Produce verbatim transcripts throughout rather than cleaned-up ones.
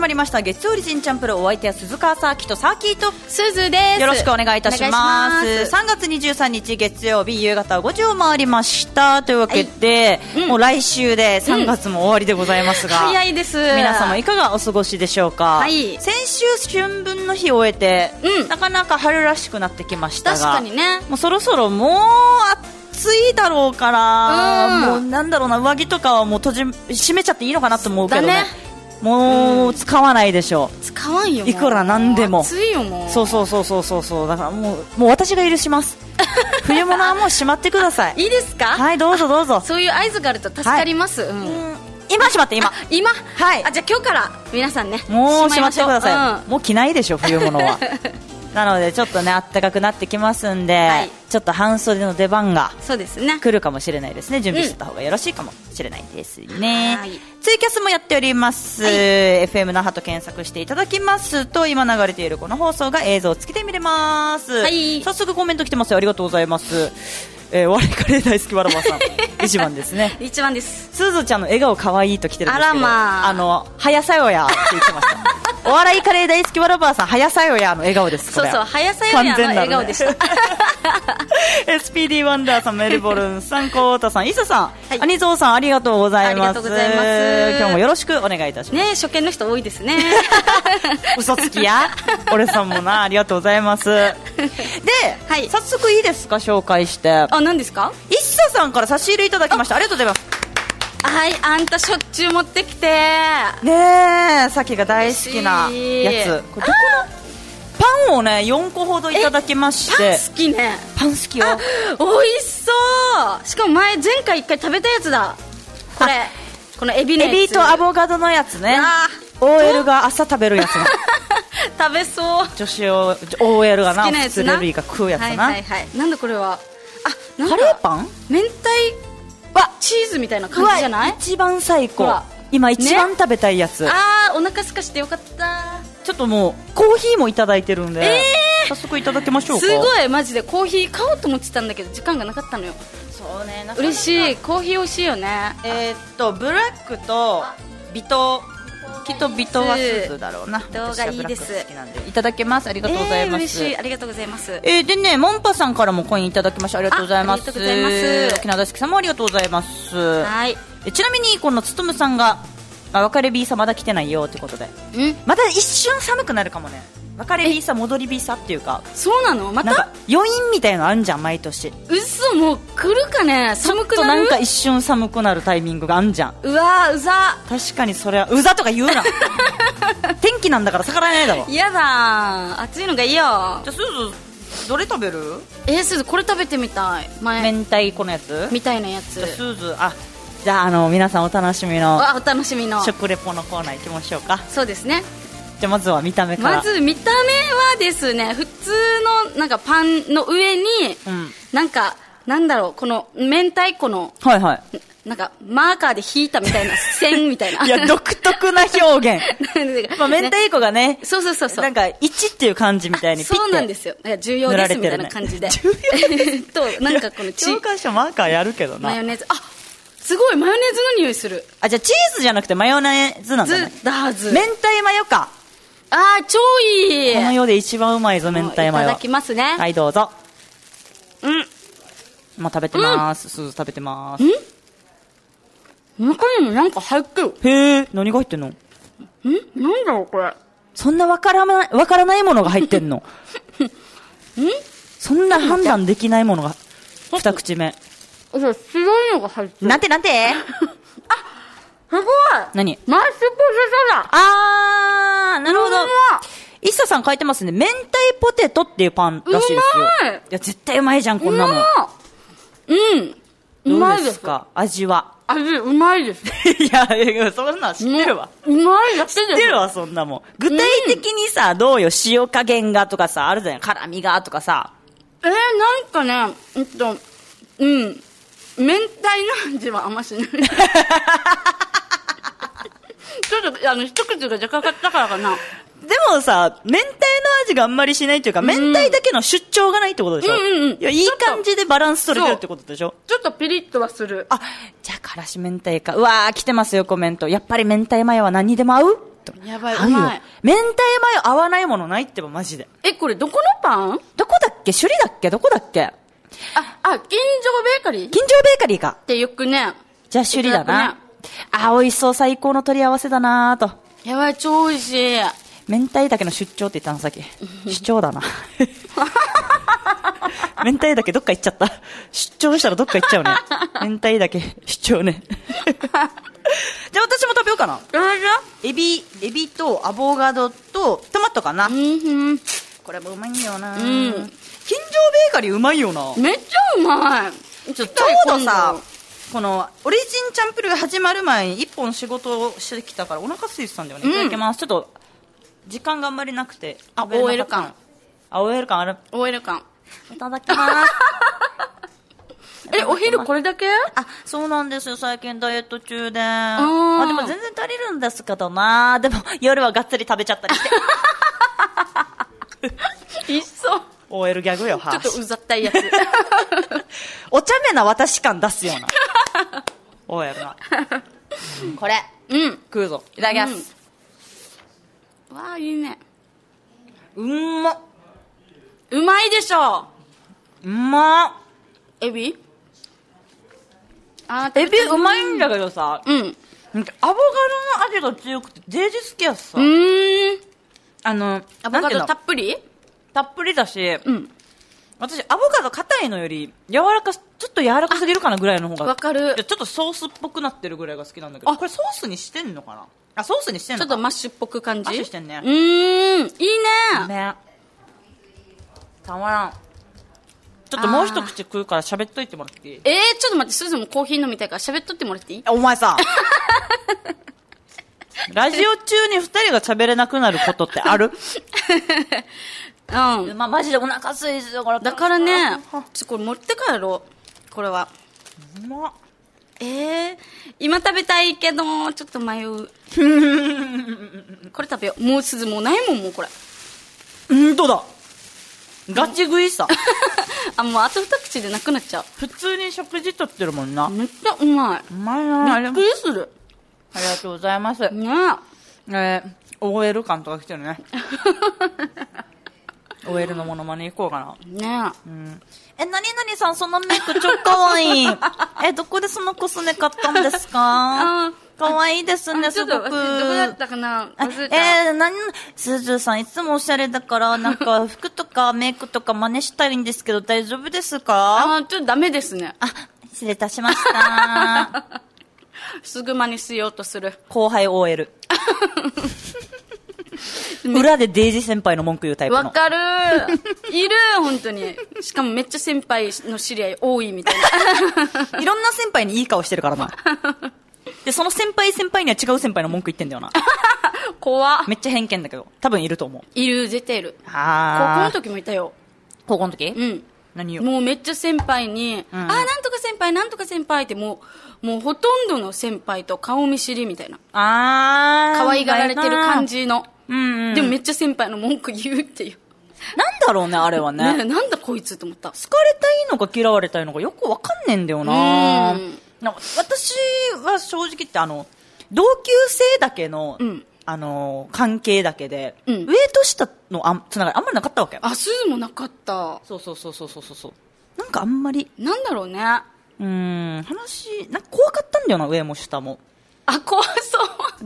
りました月曜日人チャンプル、お相手は鈴川サーキとサーキーとすずです。 よろしくお願いいたします。さんがつにじゅうさんにち月曜日夕方ごじを回りましたというわけで、はい、うん、もう来週でさんがつも終わりでございますが、うん、 早いです。 皆様いかがお過ごしでしょうか。 はい、 先週春分の日を終えて、うん、なかなか春らしくなってきましたが、 確かにね、 もうそろそろもう暑いだろうから、うん、もうなんだろうな、上着とかはもう閉じ閉めちゃっていいのかなと思うけどね、ね、もう使わないでしょう。 使わんよ、 いくらなんでも暑いよ。もうそうそうそうそうそうそう、だからもうもう私が許します冬物はもうしまってください。 いいですか。 はい、どうぞどうぞ。 そういう合図があると助かります、はい、うん、 今しまって今今、 はい、 あ、じゃあ今日から皆さんね、 もうしまってください、うん、もう着ないでしょ冬物はなのでちょっとね、暖かくなってきますんで、はい、ちょっと半袖の出番がそうですね、 来るかもしれないですね。準備してた方がよろしいかもしれないですね、うん、はい、ツイキャスもやっております、はい、エフエム 那覇と検索していただきますと、今流れているこの放送が映像付きで見れます、はい、早速コメント来てますよ。ありがとうございます。えー、お笑いカレー大好きわらばさん一番ですね。 一番です。 すずちゃんの笑顔可愛いと来てるんですけど、 あら、まあ、 あの早さよやって言ってましたお笑いカレー大好きわらばさん、早さよやの笑顔です。 そうそう、早さよやの笑顔でした、ね、 エスピーディー ワンダーさん、メルボルンさん、コータさん、イサさん、はい、アニゾーさん、ありがとうございます。 ありがとうございます。 今日もよろしくお願いいたします。 ね、初見の人多いですね嘘つきや俺さんもな、ありがとうございますで、はい、早速いいですか、紹介して。 あ、何ですか。 イッサさんから差し入れいただきました。ありがとうございます。 はい、あんたしょっちゅう持ってきてねえ、さきが大好きなやつ、これどこのパンをねよんこほどいただきまして。 パン好きね。 パン好きよ。 おいしそう。しかも前前回いっかい食べたやつだこれ。このエビのやつ、 エビとアボカドのやつね。 オーエル が朝食べるやつ食べそう。 女子を オーエル がな、 好きなやつな、 普通レビーが食うやつな、はいはいはい、 なんだこれは。あ、なんかカレーパン、 明太わチーズみたいな感じじゃない。 一番最高、今一番食べたいやつ、ね、 あー、お腹すかしてよかった。 ちょっともうコーヒーもいただいてるんで、えー、早速いただきましょうか。 すごい、マジでコーヒー買おうと思ってたんだけど時間がなかったのよ。 そうね、なかなか嬉しい。コーヒー美味しいよね。 えー、っとブラックと微糖、きっと微糖はスープだろうな。 動画いいです。 好きなんでいただけます。ありがとうございます。 えー、嬉しい。ありがとうございます。 えー、でね、モンパさんからもコインいただきました。ありがとうございます。 ありがとうございます。 沖縄大好きさんもありがとうございます。 はい。 ちなみにこのつとむさんが、あ、別れビーサまだ来てないよってことで、んまた一瞬寒くなるかもね。別れビーサ戻りビーサっていうか。 そうなの。またなんか余韻みたいなのあるじゃん、毎年。 嘘、もう来るかね。寒くなる。ちょっとなんか一瞬寒くなるタイミングがあんじゃん。 うわー、うざ。 確かにそれはうざとか言うな天気なんだから逆らえないだろ。 嫌だ、暑いのがいいよ。じゃあすずどれ食べる？ えー、すずこれ食べてみたい。 前明太子のやつみたいなやつ。 じゃあすず、あ、じゃあ、あの皆さんお楽しみの、 あ、お楽しみの食レポのコーナー行きましょうか。 そうですね。 じゃあまずは見た目から。 まず見た目はですね、普通のなんかパンの上に、うん、なんかなんだろう、この明太子の、 はいはい、 なんかマーカーで引いたみたいな線みたいな。 いや独特な表現。まあ明太子がね、 そうそうそうそう、なんかいちっていう感じみたいにピッて。 そうなんですよ。重要ですみたいな感じで。重要ですとなんかこの教科書マーカーやるけどな。 マヨネーズ、あ、すごいマヨネーズの匂いする。 あ、じゃあチーズじゃなくてマヨネーズなんだね。 ズだず。 明太マヨか。 あー、超いい。 この世で一番うまいぞ、明太マヨ。 いただきますね。 はい、どうぞ。 うん。 まあ、食べてます。すず、うん、食べてます。 ん？中にもなんか入ってる。 へえ、何が入ってんの？ん？ なんだろう、これ。 そんなわからない、わからないものが入ってんの？ん？そんな判断できないものが、二口目。 そう、白いのが入ってる。 なんてなんてすごい。 何？ マッシュポテトだ。 あー、なるほど。イッサさん書いてますね。明太ポテトっていうパンらしいですよ。 うまい。 いや、絶対うまいじゃん、こんなもん。 うん。うまいです。 どうですか、味は。 味、うまいです。 いや、いや、そんなん知ってるわ。 うまいだけ知ってるわ、そんなもん。具体的にさ、うん、どうよ、塩加減がとかさ、あるじゃん、辛みがとかさ。 えー、なんかね、えっと、うん。明太の味はあんましない。ちょっと、あの、一口が若干かったからかな。 でもさ、明太の味があんまりしないっていうか、うん、明太だけの出張がないってことでしょ。うんうんうん。いや、いい感じでバランス取れてるってことでしょ。 ちょっとピリッとはする。 あ、じゃあ、からし明太か。うわー、来てますよ、コメント。やっぱり明太マヨは何にでも合うと。 やばい、うまい。 明太マヨ合わないものないってば、マジで。 え、これどこのパン？ どこだっけ？首里だっけ？どこだっけ？ あ、あ、金城ベーカリー？ 金城ベーカリーか。 ってよくね。 じゃあ首里だな。あ、美味しそう、最高の取り合わせだなーと。 やばい、超美味しい。 明太岳の出張って言ったのさっき。出張だな。明太岳どっか行っちゃった。出張したらどっか行っちゃうね。明太岳出張ね。じゃあ私も食べようかな。エビ、エビとアボカドとトマトかな。うん、これもうまいんよな。うん。金城ベーカリーうまいよな。 めっちゃうまい。 ちょっとちょうどさ、このオリジンチャンプルー始まる前に一本仕事をしてきたからお腹空いてたんだよね。いただきます。ちょっと時間があんまりなくて。 あ、オーエル感。 あ、オーエル感ある。 オーエル感。 いただきます。 え、お昼これだけ？ あ、そうなんですよ。最近ダイエット中で。あ、でも全然足りるんですけどな。でも夜はがっつり食べちゃったりして。 一緒。 オーエル ギャグよ、はちょっとうざったいやつ。 お茶目な私感出すような。オーエル な。これ。 うん。 食うぞ。いただきます。 うん、わあ、いいね。 うんま。 うまいでしょ。 うんま。 エビ？ あ、エビうまいんだけどさ。 うん。 なんかアボカドの味が強くて、デージ好きやさ。 うーん。 あの、 アボカドたっぷり？ たっぷりだし、 うん。 私、アボカド硬いのより、柔らか、ちょっと柔らかすぎるかなぐらいの方が。 わかる。 ちょっとソースっぽくなってるぐらいが好きなんだけど。あ、これソースにしてんのかな？あ、ソースにしてんのかちょっとマッシュっぽく感じ？ マッシュしてんね。 うーん。いいね。 ね。たまらん。ちょっともう一口食うから喋っといてもらっていい？ えー、ちょっと待って、すずもコーヒー飲みたいから喋っとってもらっていい？ お前さ。ラジオ中に二人が喋れなくなることってある？うん。まあ、マジでお腹空いてるから。 だからね、ちょ、これ持って帰ろう。これは。 うまっ。 えー、今食べたいけど、ちょっと迷う。これ食べよう。もうすずもうないもん、もうこれ。 うんとだ。ガチ食いさ。 あ、もうあと二口でなくなっちゃう。 普通に食事とってるもんな。 めっちゃうまい。 うまいな。 びっくりする。 ありがとうございます。ねえ。えー、オーエル 感とか来てるね。オーエル のモノマネいこうかな。ねえ。うん。え、なになにさん、そのメイク超かわいい。え、どこでそのコスメ買ったんですか？あかわいいですね、すごく。どこだったかな？忘れた。 えー、なに、すずさんいつもおしゃれだから、なんか服とかメイクとか真似したいんですけど大丈夫ですか？ あ、ちょっとダメですね。 あ、失礼いたしました。 すぐ真似しようとする。 後輩 オーエル。裏でデイジー先輩の文句言うタイプの。 わかるいる本当に。しかもめっちゃ先輩の知り合い多いみたいな。 いろんな先輩にいい顔してるからな。で、その先輩先輩には違う先輩の文句言ってんだよな。 怖っ。 めっちゃ偏見だけど。多分いると思う。 いる、絶対いる。 あ高校の時もいたよ。 高校の時？ うん。 何よ。 もうめっちゃ先輩に、うん、あ、なんとか先輩、なんとか先輩ってもう、もうほとんどの先輩と顔見知りみたいな。 あー。 可愛がられてる感じの。 うんうん、 でもめっちゃ先輩の文句言うっていう。 なんだろうね、あれはね。 ね、なんだこいつと思った。 好かれたいのか嫌われたいのかよくわかんねえんだよな。なんか私は正直言ってあの、同級生だけの、うん、あの、関係だけで、うん、上と下のあつながりあんまりなかったわけ。 あ、すずもなかった。 そうそうそうそうそうそう。なんかあんまり。 なんだろうね。 うーん、話、なんか怖かったんだよな、上も下も。 あ、怖そう。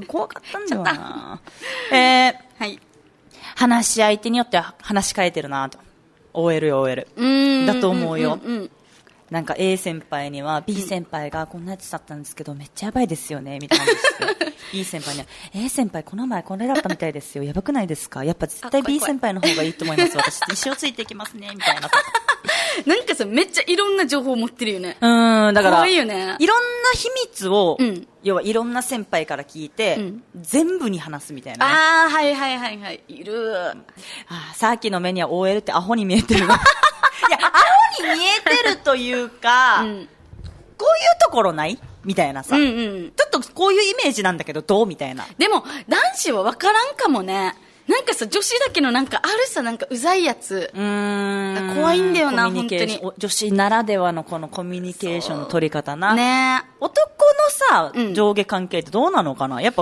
怖かったんだよな。えー、 はい。 話し相手によっては話し変えてるなと。オーエル よ、オーエル。うーん。だと思うよ。うんうんうん、なんか A 先輩には B 先輩がこんなやつだったんですけどめっちゃやばいですよねみたいな感じで B 先輩には A 先輩この前これだったみたいですよやばくないですかやっぱ絶対 B 先輩の方がいいと思います私一生ついていきますねみたいななんかさめっちゃいろんな情報持ってるよね。 うんだから怖いよね。 いろんな秘密を、 うん、 要はいろんな先輩から聞いて、うん、全部に話すみたいな、 ね、ああはいはいはいはいいる。ああさっきの目には オーエル ってアホに見えてるいやアホに見えてるというか、うん、こういうところないみたいなさ、うんうん、ちょっとこういうイメージなんだけどどうみたいな。 でも男子は分からんかもね。なんかさ女子だけのなんかあるさなんかうざいやつ。うーん怖いんだよな本当に。 女子ならではのこのコミュニケーションの取り方な。 ね。 男のさ、うん、上下関係ってどうなのかな。やっぱ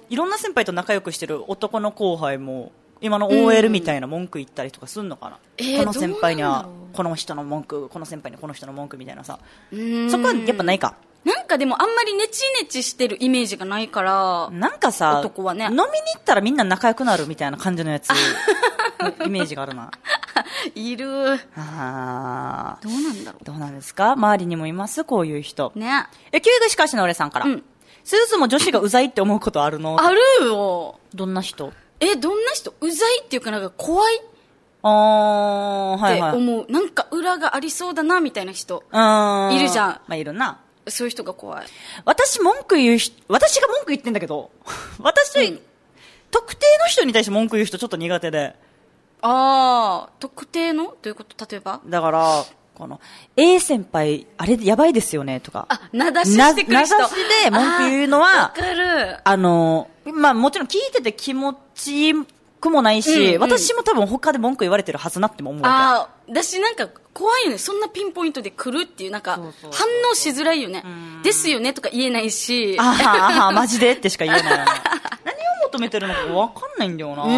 いろんな先輩と仲良くしてる男の後輩も今の オーエル みたいな文句言ったりとかするのかな、 うん、 この先輩にはこの人の文句、この先輩にこの人の文句みたいなさ、そこはやっぱないか。 なんかでもあんまりネチネチしてるイメージがないから、 なんかさ、 男はね、 飲みに行ったらみんな仲良くなるみたいな感じのやつイメージがあるな。 いる。 あどうなんだろう。 どうなんですか、周りにもいますこういう人ね。 え、キウイグしかしの俺さんから、うん、スーズも女子がうざいって思うことあるの？ あるよ。 どんな人？ え、どんな人？うざいっていうかなんか怖いあー、はいはい。 って思う。なんか裏がありそうだなみたいな人あいるじゃん。 まあいるな。 そういう人が怖い。 私文句言う人、私が文句言ってんだけど、私、うん、特定の人に対して文句言う人ちょっと苦手で。 あー、特定の？どういうこと？例えば？ だから、この A 先輩あれやばいですよねとか、 あ、名指ししてくる人、 名指しで文句言うのは、 わかる。 あの、まあもちろん聞いてて気持ちいいくもないし、うんうん、私も多分他で文句言われてるはずなっても思うわけ。 ああ、私なんか怖いよね。そんなピンポイントで来るっていう、なんか反応しづらいよね。ですよねとか言えないし、 あはあはマジでってしか言えないよね。何を求めてるのか分かんないんだよな。うん、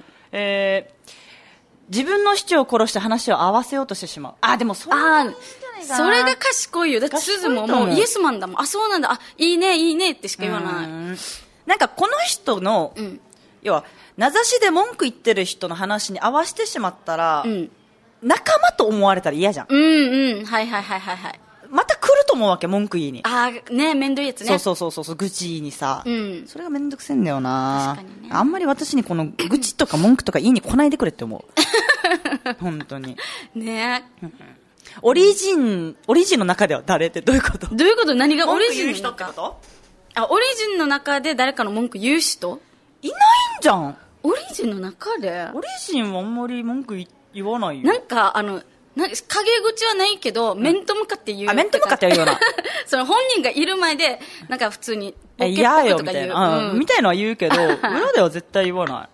えー、自分の主張を殺して話を合わせようとしてしまう。あ、でもそれがいいんじゃないかな。 それが賢いよ。だってすずももうイエスマンだもん。あ、そうなんだ。あ、いいねいいねってしか言わない。 んなんかこの人の、うん、要は名指しで文句言ってる人の話に合わせてしまったら、うん、仲間と思われたら嫌じゃん。 うんうん、はいはいはいはいはい。 また来ると思うわけ、文句言いに。 ああ、ね、めんどいやつね。 そうそうそうそう、愚痴にさ、 うん、 それがめんどくせえんだよな。 確かにね。 あんまり私にこの愚痴とか文句とか言いに来ないでくれって思う。本当に。 ね。 オリジン、オリジンの中では誰ってどういうこと？ どういうこと？何がオリジンの人ってこと？ あ、オリジンの中で誰かの文句言う人？ いないんじゃん。 オリジンの中で？ オリジンはあんまり文句言わないよ。 なんかあのな陰口はないけど、うん、面と向かって言う。 あ、面と向かって言うような。 その本人がいる前でなんか普通にボケっぽくとか言う。 いやよみたいな、うん、みたいのは言うけど裏では絶対言わない。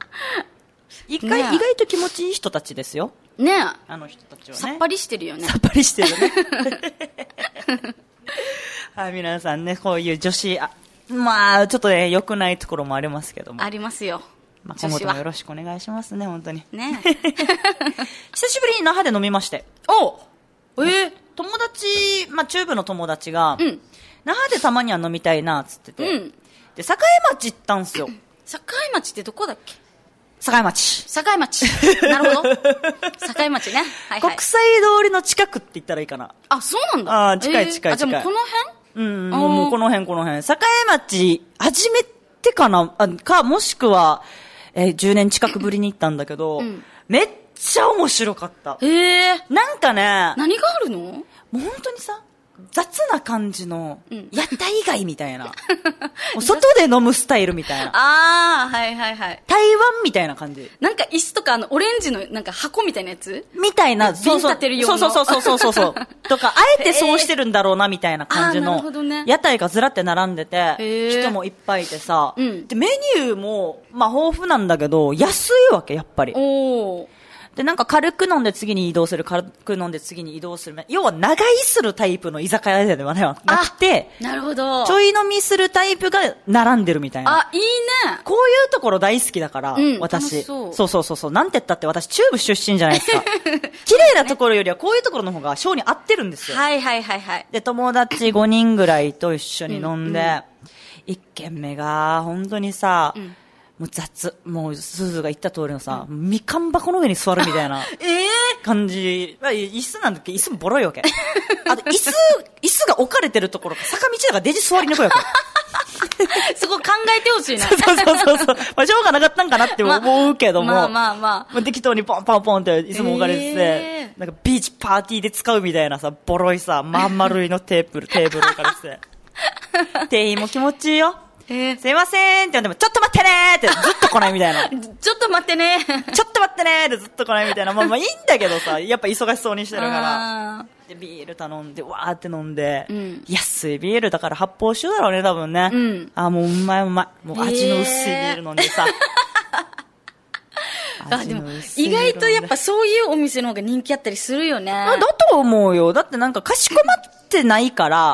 意外、ね、意外と気持ちいい人たちですよ。 ねえ、 あの人たちはね。 さっぱりしてるよね。 さっぱりしてるね。はい、皆さんね、こういう女子、あ、まあちょっとね良くないところもありますけども。 ありますよ。 まあ、今後ともよろしくお願いしますね、本当に。 ね。 久しぶりに那覇で飲みまして。 おえー、 友達、まあ、中部の友達が、 うん、 那覇でたまには飲みたいな、つってて。 うん、 で、境町行ったんすよ。 境町ってどこだっけ？ 境町。 境町。なるほど。境町ね。はいはい。 国際通りの近くって言ったらいいかな。 あ、そうなんだ。 ああ、近い近い近い。 あ、じゃあもうこの辺？ うん、もうもうこの辺この辺。境町、初めてかなあか、もしくは、えー、じゅうねん近くぶりに行ったんだけど、うん、めっちゃ面白かった。 へえ。 なんかね、 何があるの？ もう本当にさ、雑な感じの、うん、屋台街みたいな。もう外で飲むスタイルみたいな。 ああ、はいはいはい。 台湾みたいな感じ。 なんか椅子とかあのオレンジのなんか箱みたいなやつみたいな、 そうそう。瓶立てるような。 そうそうそうそうそうそう。とか、あえてそうしてるんだろうなみたいな感じの、 ね、 屋台がずらって並んでて、人もいっぱいいてさ、 うん、 でメニューも、まあ豊富なんだけど、安いわけ、やっぱり。 おー。 で、なんか軽く飲んで次に移動する、軽く飲んで次に移動する。要は長居するタイプの居酒屋ではなくて、 なるほど。 ちょい飲みするタイプが並んでるみたいな。 あ、いいね。 こういうところ大好きだから、うん、私。 そうそうそうそうそう。なんて言ったって私中部出身じゃないですか。綺麗なところよりはこういうところの方が性に合ってるんですよ。 はいはいはいはい。 で、友達ごにんぐらいと一緒に飲んで、うんうん、一軒目が本当にさ、うん、もう雑。もう、すずが言った通りのさ、うん、みかん箱の上に座るみたいな感じ。えー、椅子なんだっけ？椅子もボロいわけ。あと、椅子、椅子が置かれてるところが坂道だからデジ座りにくいわけ。 そこ考えてほしいな。 そうそうそうそう。まあ、しょうがなかったんかなって思うけども。 まあまあまあ。 まあ、適当にポンポンポンって椅子も置かれてて、えー、なんかビーチパーティーで使うみたいなさ、ボロいさ、まん丸いのテーブル、テーブル置かれてて。店員も気持ちいいよ。えー、すいませんって言っても、ちょっと待ってねーってずっと来ないみたいな。 ちょっと待ってねー。ちょっと待ってねーってずっと来ないみたいな。まあまあいいんだけどさ、やっぱ忙しそうにしてるから。で、ビール頼んで、わーって飲んで、うん、安いビールだから発泡酒だろうね、多分ね。 うん、 あ、もううまいうまい。もう味の薄いビール飲んでさ。 あ、でも、意外とやっぱそういうお店の方が人気あったりするよね。 だと思うよ。だってなんかかしこまってないから、 うん、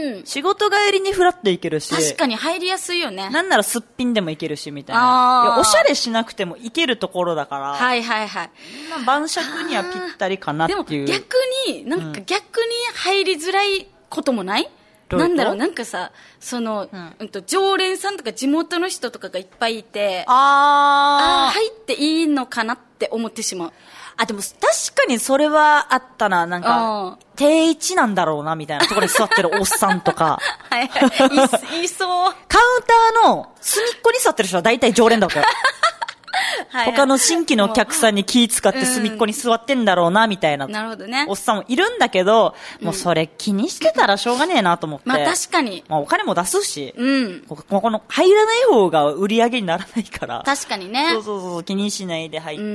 うん。 仕事帰りにフラッと行けるし。 確かに入りやすいよね。 なんならすっぴんでも行けるし、みたいな。いやおしゃれしなくても行けるところだから。 はいはいはい。 まあ、晩酌にはぴったりかなっていう。 でも逆に、なんか逆に入りづらいこともない、うん、なんだろう、なんかさ、その、うんうん、と常連さんとか地元の人とかがいっぱいいて、ああ、入っていいのかなって思ってしまう。 あ、でも確かにそれはあったな。なんか、定位置なんだろうな、みたいなところに座ってるおっさんとか。 はいはい。い、いそう。 カウンターの隅っこに座ってる人は大体常連だわけ。はいはい、他の新規のお客さんに気使って隅っこに座ってんだろうな、みたいな。 なるほどね。 おっさんもいるんだけど、もうそれ気にしてたらしょうがねえなと思って。 まあ確かに。 まあお金も出すし。 うん。 ここの入らない方が売り上げにならないから。 確かにね。 そうそうそう、気にしないで入って、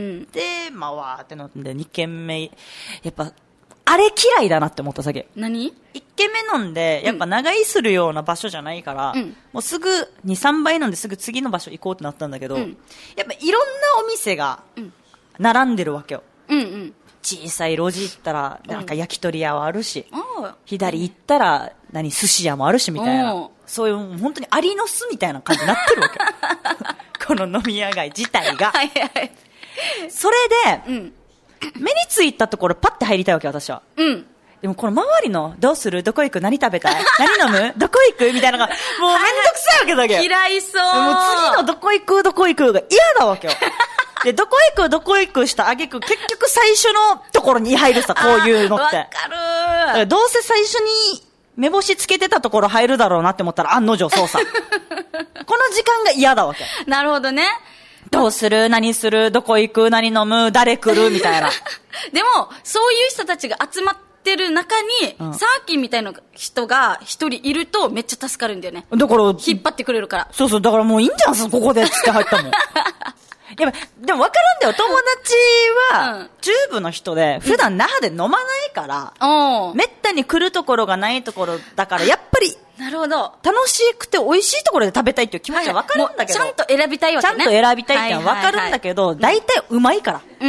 うん、まあわーってのでに軒目、やっぱ、あれ嫌いだなって思った先。 何 ? いっ 軒目飲んで、やっぱ長居するような場所じゃないから、うん、もうすぐに、さんばい飲んですぐ次の場所行こうってなったんだけど、うん、やっぱいろんなお店が並んでるわけよ。 うんうん、 小さい路地行ったら、なんか焼き鳥屋はあるし、うん、左行ったら、何、寿司屋もあるしみたいな、そういう本当にアリの巣みたいな感じになってるわけよ。この飲み屋街自体が。はいはい、それで、うん目についたところパッて入りたいわけ私は。 うん。 でもこの周りのどうするどこ行く何食べたい何飲むどこ行くみたいなのがもうめんどくさいわけだけど。 嫌いそう。 もう次のどこ行くどこ行くが嫌なわけよ。で、どこ行くどこ行くした挙句結局最初のところに入るさ、こういうのって。 わかる。 どうせ最初に目星つけてたところ入るだろうなって思ったら案の定操作。この時間が嫌だわけ。 なるほどね。 どうする何するどこ行く何飲む誰来るみたいな。 でも、そういう人たちが集まってる中に、うん、サーキンみたいな人が一人いるとめっちゃ助かるんだよね。 だから、 引っ張ってくれるから。 そうそう、だからもういいんじゃん、ここでって入ったもん。やっぱでも分かるんだよ。友達は、チューブの人で、普段那覇で飲まないから、うん、めったに来るところがないところだから、やっぱり、 なるほど。 楽しくて美味しいところで食べたいっていう気持ちは分かるんだけど、 はい、ちゃんと選びたいわけね。 ちゃんと選びたいっていうのは分かるんだけど、大体、はい、うまいから。 うん。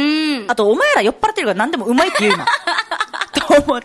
あと、お前ら酔っ払ってるから何でもうまいって言うな。と思って。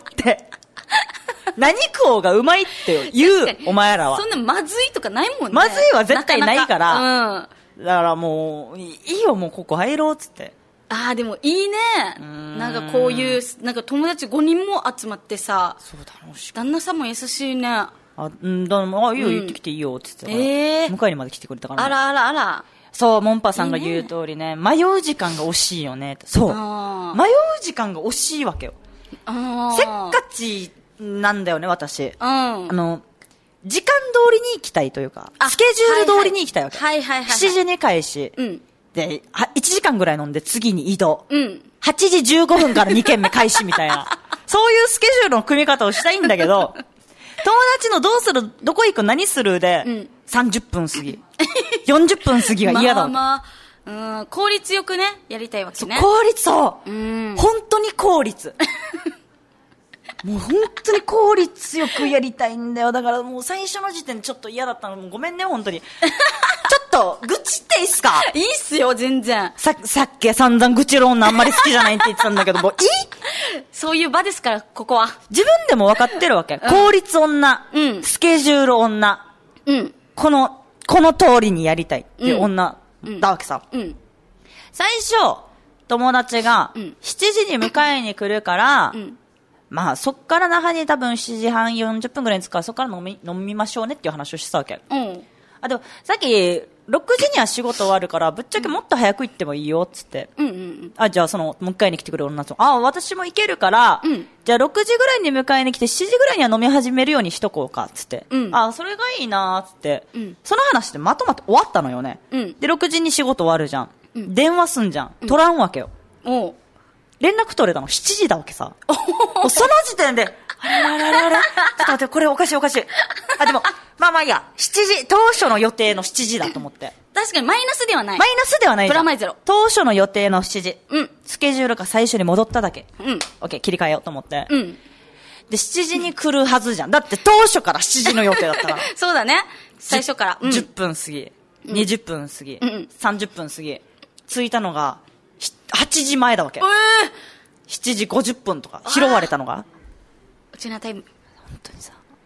何食おうがうまいって言う、お前らは。 そんなまずいとかないもんね。 まずいは絶対ないから。 なかなかうん。だからもう、いいよ、もうここ入ろうっつって。 ああ、でもいいね。んなんかこういう、なんか友達ごにんも集まってさ。 そう楽しい。 旦那さんも優しいね。あ、 んだ、あ、いいよ、言ってきていいよ、って言ってたから。ええー。迎えにまで来てくれたから、ね。 あらあらあら。 そう、モンパさんが言う通りね、いいね迷う時間が惜しいよね。そう。迷う時間が惜しいわけよ。あせっかちなんだよね、私。うん。あの、時間通りに行きたいというか、スケジュール通りに行きたいわけ。 はいはいはい、はい。 しちじに開始。うん。で、いちじかんぐらい飲んで次に移動。 うん。 はちじじゅうごふんからに軒目開始みたいな。そういうスケジュールの組み方をしたいんだけど、友達のどうする、どこ行く、何するで、うん、さんじゅっぷん過ぎ。よんじゅっぷん過ぎが嫌だわけ。 まあまあ、うん、効率よくね、やりたいわけね。 そう、効率、そう。 うん。 本当に効率。もう本当に効率よくやりたいんだよ。だからもう最初の時点でちょっと嫌だったの。もうごめんね、本当に。ちょっと、愚痴っていいっすか？ いいっすよ、全然。 さ、さっき散々愚痴る女あんまり好きじゃないって言ってたんだけど、もういい？ そういう場ですから、ここは。 自分でも分かってるわけ。うん、効率女、うん、スケジュール女、うん、この、この通りにやりたいっていう女だわけさ。うんうん、最初、友達が、しちじに迎えに来るから、うんまあ、そっから那覇に多分しちじはんよんじゅっぷんぐらいに着くから、そっから飲み、飲みましょうねっていう話をしてたわけ。 うん。 あ、でも、さっき、ろくじには仕事終わるから、ぶっちゃけもっと早く行ってもいいよ、っつって。 うんうんうん。 あ、じゃあその、迎えに来てくれる女と、あ、私も行けるから、うん、じゃあろくじぐらいに迎えに来て、しちじぐらいには飲み始めるようにしとこうか、つって。うん。あ、それがいいな、つって。うん。その話でまとまって終わったのよね。うん。で、ろくじに仕事終わるじゃん。うん。電話すんじゃん。取らんわけよ。 うん、おう。 連絡取れたのしちじだわけさ。その時点で、あれあれあれあれちょっと待って、これおかしいおかしい。あ、でも、まあまあいいや、しちじ、当初の予定のしちじだと思って。 確かにマイナスではない。 マイナスではないじゃん。 プラマイゼロ。 当初の予定のしちじ。 うん。 スケジュールが最初に戻っただけ。 うん。 オッケー、切り替えようと思って。 うん。 で、しちじに来るはずじゃん。だって当初からしちじの予定だったから。 そうだね。最初から。 うん、じゅっぷん過ぎ。うん、にじゅっぷん過ぎ。うん。さんじゅっぷん過ぎ。着いたのが、はちじまえだわけ。 えーしちじごじゅっぷんとか拾われたのがうちなタイム本当にさ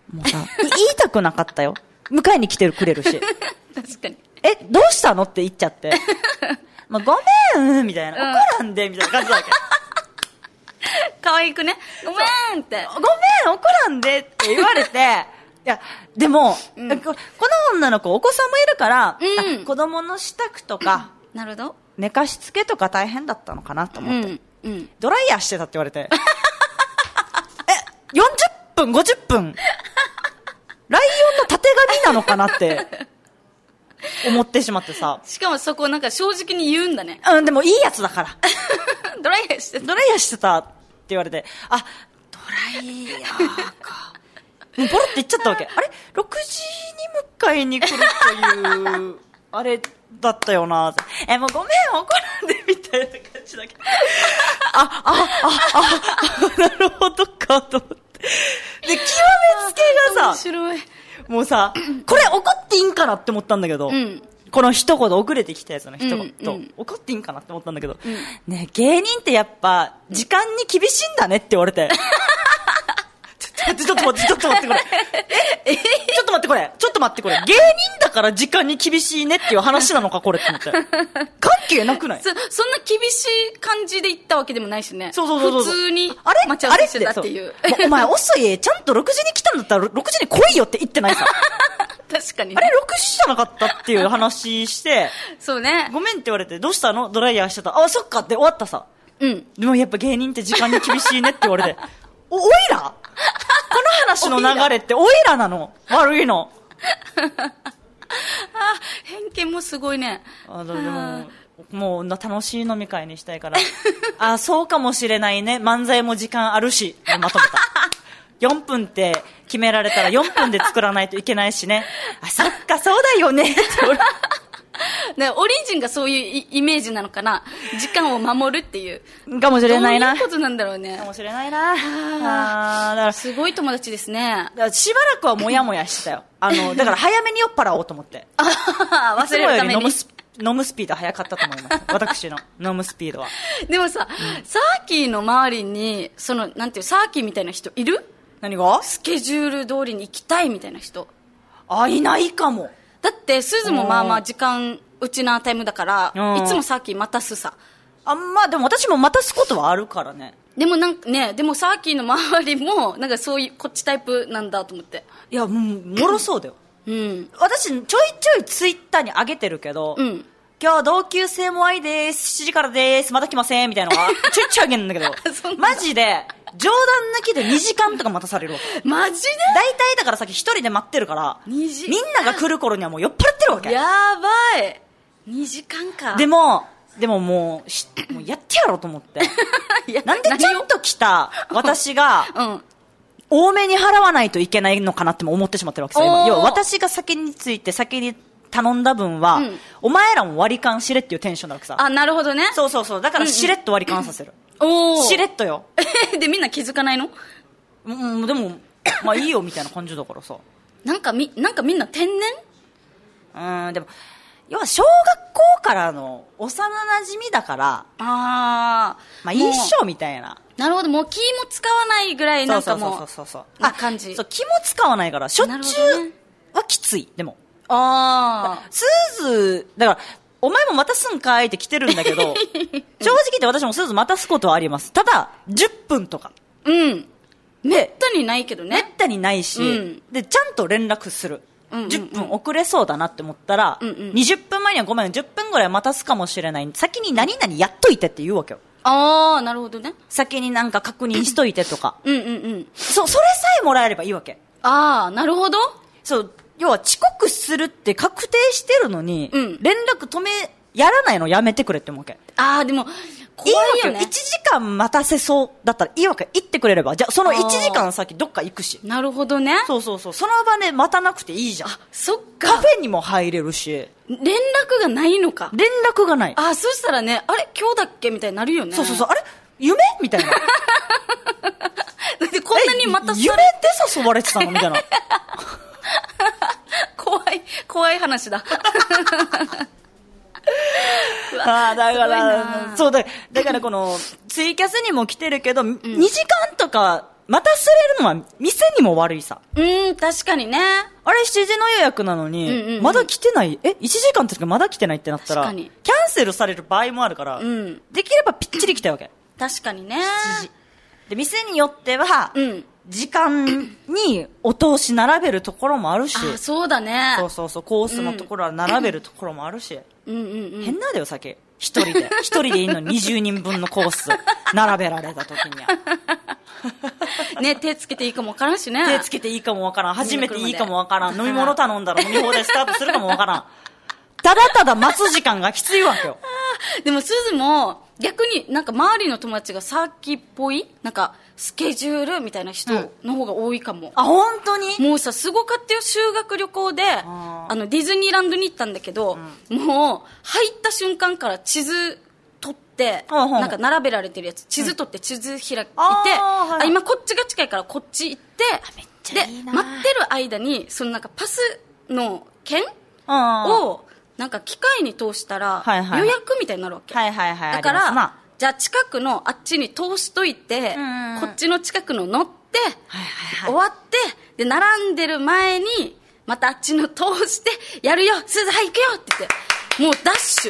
もうさ、言いたくなかったよ。迎えに来てくれるし。 確かに。 え、どうしたのって言っちゃって。まあ、ごめんみたいな。怒らんでみたいな感じだわけ。 可愛くね。ごめんって。 ごめん、怒らんでって言われて、いや、でも、うん、この女の子、お子さんもいるから、うん、子供の支度とか、 なるほど。 寝かしつけとか大変だったのかなと思って。うんうん、ドライヤーしてたって言われて。え、よんじゅっぷん、ごじゅっぷん。ライオンの縦紙なのかなって思ってしまってさ。 しかもそこなんか正直に言うんだね。 うん、でもいいやつだから。 ドライヤーしてた。 ドライヤーしてたって言われて、あ、ドライヤーか。もうポロって言っちゃったわけ。あれ ?ろく 時に迎えに来るという、あれだったよな。え、もうごめん、怒らんで、みたいな感じだけど。あ、あ、あ、あ、なるほどか、と思って。で、極めつけがさ、 面白い。 もうさ、これ怒っていいんかなって思ったんだけど、うん、この一言遅れてきたやつの一言、うんうん、怒っていいんかなって思ったんだけど、うん、ね、芸人ってやっぱ時間に厳しいんだねって言われて。ちょっと待って、ちょっと待って、ちょっと待ってこれ。えちょっと待ってこれ。ちょっと待ってこれ。芸人だから時間に厳しいねっていう話なのかこれって思って。関係なくない？ そ、そんな厳しい感じで言ったわけでもないしね。 そうそうそうそう。 普通に待ち合わせしてたっていう。 お前遅い、ちゃんとろくじに来たんだったらろくじに来いよって言ってないさ。 確かに、ね。 あれろくじじゃなかったっていう話して。 そうね。 ごめんって言われて、どうしたの？ドライヤーしてた。あ、そっかって終わったさ。うん。でもやっぱ芸人って時間に厳しいねって言われて。お、おいらこの話の流れっておいらなの悪いの。 あ、偏見もすごいね。 あ、でも、もう楽しい飲み会にしたいから。あ、そうかもしれないね。漫才も時間あるし。まとめた。よんぷんって決められたらよんぷんで作らないといけないしね。あ、そっか、そうだよね。 ね、オリジンがそういうイメージなのかな。時間を守るっていう。 かもしれないな。 どういうことなんだろうね。 かもしれないな。ああ、だからすごい友達ですね。 だからしばらくはモヤモヤしてたよ。あの、だから早めに酔っ払おうと思って。 あ忘れるために。 飲むス、飲むスピード早かったと思います。私の飲むスピードは。 でもさ、うん、サーキーの周りに、その、なんていう、サーキーみたいな人いる？ 何が？ スケジュール通りに行きたいみたいな人。 あ、いないかも。 だって、すずもまあまあ時間、うちなタイムだから、いつもサーキー待たすさ。 あ、まあでも私も待たすことはあるからね。 でもなんかね、でもサーキーの周りも、なんかそういう、こっちタイプなんだと思って。 いや、もう、もろそうだよ。うん。私、ちょいちょいツイッターに上げてるけど、うん。今日同級生も愛です。しちじからです。まだ来ません。みたいなのが、ちょいちょい上げるんだけど、マジで、冗談抜きでにじかんとか待たされるわけ。 マジで？ 大体だからさっき一人で待ってるから、にじみんなが来る頃にはもう酔っ払ってるわけ。 やばい。にじかんか。 でも、でももう、しもうやってやろうと思って。なんでちゃんと来た私が、うん、多めに払わないといけないのかなっても思ってしまってるわけさ。今要は私が先について先に頼んだ分は、うん、お前らも割り勘しれっていうテンションなわけさ。 あ、なるほどね。 そうそうそう。だからしれっと割り勘させる。うんうん、おしれっとよ。 で、みんな気づかないの？ うん、でも、まあいいよみたいな感じだからさ。 なんかみ、なんかみんな天然？ うん、でも、要は小学校からの幼馴染だから、あまあ一緒みたいな。 なるほど、もう気も使わないぐらいなんかもう、 そうそうそうそう。 な感じ。 そう、気も使わないから、しょっちゅうはきつい、でも。 ああ。 スーズ、だから、お前も待たすんかいって来てるんだけど、正直言って私もスーズ待たすことはあります。ただ、じゅっぷんとか。 うん。めったにないけどね。 めったにないし、うん、で、ちゃんと連絡する。うんうんうん、じゅっぷん遅れそうだなって思ったら、うんうん、にじゅっぷんまえにはごめん、じゅっぷんぐらい待たすかもしれない。先に何々やっといてって言うわけよ。 ああ、なるほどね。 先になんか確認しといてとか。 うんうんうん。 そ、それさえもらえればいいわけ。 ああ、なるほど。 そう、要は遅刻するって確定してるのに、うん、連絡止め、やらないのやめてくれって思うわけ。 ああ、でも、怖いよね。 いちじかん待たせそうだったらいいわけ。行ってくれれば。じゃあそのいちじかん先どっか行くし。 なるほどね。 そうそうそう。その場で待たなくていいじゃん。あ、 そっか。 カフェにも入れるし。 連絡がないのか。 連絡がない。 あ、そしたらね、あれ今日だっけみたいになるよね。 そうそうそう。あれ夢みたいな。だってこんなに待たされ夢で誘われてたのみたいな。 怖い、怖い話だ。 ああ、だから、そうだ、だからこの、ツイキャスにも来てるけど、うん、にじかんとか待たせれるのは店にも悪いさ。 うん、確かにね。 あれしちじの予約なのに、うんうんうん、まだ来てない、え、いちじかんって時まだ来てないってなったら、キャンセルされる場合もあるから、うん、できればぴっちり来たいわけ。 確かにね。 しちじ。で、店によっては、うん、時間にお通し並べるところもあるし。 あ、そうだね。 そうそうそう、コースのところは並べるところもあるし。うんうんうん、変なだよ、酒。一人で。一人でいいのににじゅうにんぶんのコース並べられた時には。 ね、手つけていいかもわからんしね。 手つけていいかもわからん。初めていいかもわからん。飲み物頼んだら飲み放題スタートするかもわからん。ただただ待つ時間がきついわけよ。 でも、すずも、逆になんか周りの友達がさっきっぽいなんかスケジュールみたいな人の方が多いかも。 うん、あ、本当に？ もうさ、すごかったよ。修学旅行で、あの、ディズニーランドに行ったんだけど、うん、もう、入った瞬間から地図取って、うん、なんか並べられてるやつ、地図取って地図開いて、うん、あ、あ、今こっちが近いからこっち行って、めっちゃいいな。で、待ってる間に、そのなんかパスの券を、なんか機械に通したら、はいはい、予約みたいになるわけ。 はいはいはい。 だから、じゃあ近くのあっちに通しといて、うんうん、こっちの近くの乗って、はいはいはい、終わって、で、並んでる前に、またあっちの通して、やるよ、すず、はい、行くよって言って、もうダッシ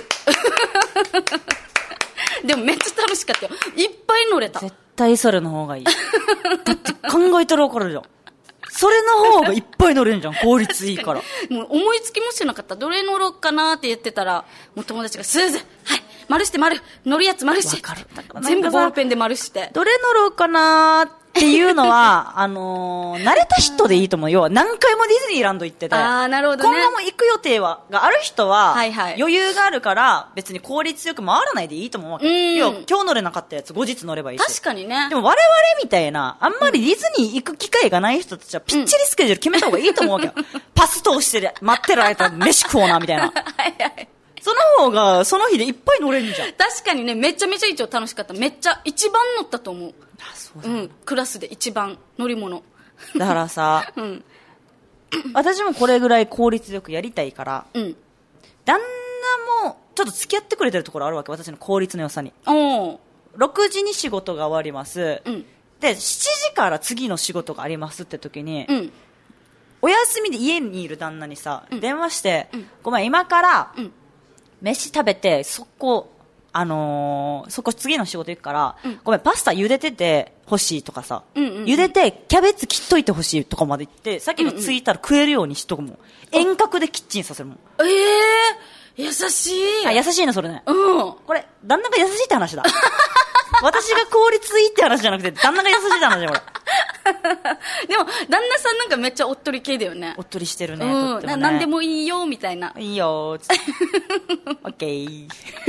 ュ。でもめっちゃ楽しかったよ。いっぱい乗れた。 絶対それの方がいい。だって考えたら分かるじゃん。それの方がいっぱい乗れるんじゃん。効率いいから。 もう思いつきもしなかった。どれ乗ろうかなって言ってたら、もう友達が、スーズ、はい、丸して丸、乗るやつ丸して。 わかる。 全部ボールペンで丸して。 どれ乗ろうかなっていうのは、あのー、慣れた人でいいと思う。要は何回もディズニーランド行ってて。 ああ、なるほどね。 今後も行く予定は、がある人は、はいはい、余裕があるから、別に効率よく回らないでいいと思うわけ。要は、今日乗れなかったやつ、後日乗ればいいし。 確かにね。 でも我々みたいな、あんまりディズニー行く機会がない人たちは、ぴっちりスケジュール決めた方がいいと思うわけよ。うん、パス通してる、待ってる間、飯食おうな、みたいな。はいはい。その方が、その日でいっぱい乗れるんじゃん。 確かにね、めちゃめちゃ一応楽しかった。めっちゃ、一番乗ったと思う。 あ、そうだ、ね。 うん、クラスで一番乗り物。 だからさ、うん、私もこれぐらい効率よくやりたいから、うん、旦那もちょっと付き合ってくれてるところあるわけ、私の効率の良さに。おろくじに仕事が終わります、うん、でしちじから次の仕事がありますって時に、うん、お休みで家にいる旦那にさ、うん、電話して、うん、ごめん今から、うん、飯食べてそこあのー、そこ次の仕事行くから、うん、ごめんパスタ茹でてて欲しいとかさ、うんうんうん、茹でてキャベツ切っといて欲しいとかまで言ってさっきが着いたら食えるようにしとくもん、うんうん、遠隔でキッチンさせるもん。 ええー、優しい。 あ、優しいなそれね。うん。これ旦那が優しいって話だ。私が効率いいって話じゃなくて旦那が優しいって話だよこれ。 でも旦那さんなんかめっちゃおっとり系だよね。 おっとりしてるね。 うん、とってもね。な何でもいいよみたいな。 いいよ。オッケー。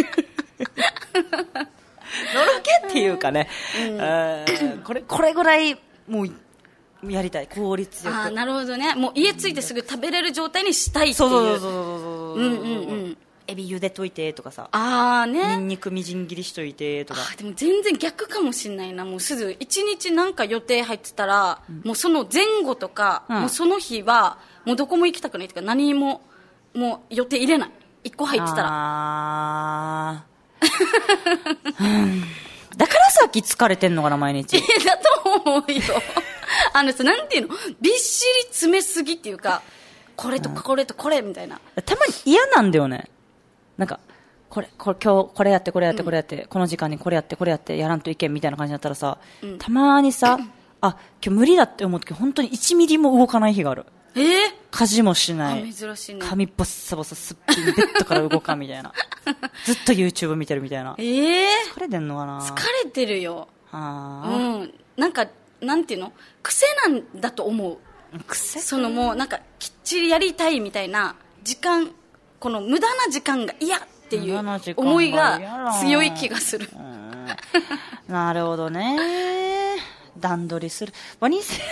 のろけっていうかね、うん、これこれぐらいもうやりたい、効率よく。 あ、なるほどね。もう家着いてすぐ食べれる状態にしたいっていう。そうそうそうそう。うんうんうん。 エビ茹でといてとかさ、 あーね、 ニンニクみじん切りしといてとか。 あ、でも全然逆かもしんないな。もうすぐ一日なんか予定入ってたら、うん、もうその前後とか、うん、もうその日はもうどこも行きたくないとか何ももう予定入れない。一個入ってたら。あうん、だからさっき疲れてんのかな毎日。 だと思うよ。あのさ、なんていうの、びっしり詰めすぎっていうか、これとこれとこれみたいな。 たまに嫌なんだよね。なんかこれこれ今日これやってこれやってこれやって、うん、この時間にこれやってこれやってやらんといけんみたいな感じだったらさ、うん、たまにさ、あ、今日無理だって思う時本当にいちミリも動かない日がある。 えー、 家事もしない、 珍しいね、 髪ボッサボサすっぴんベッドから動かんみたいな。ずっと YouTube 見てるみたいな。 えー、 疲れてんのかな。 疲れてるよ。 はあ、うん、なんかなんていうの、癖なんだと思う。 癖、 そのもうなんかきっちりやりたいみたいな時間、この無駄な時間が嫌っていう思いが強い気がする。 うん、なるほどね。段取りするワニセ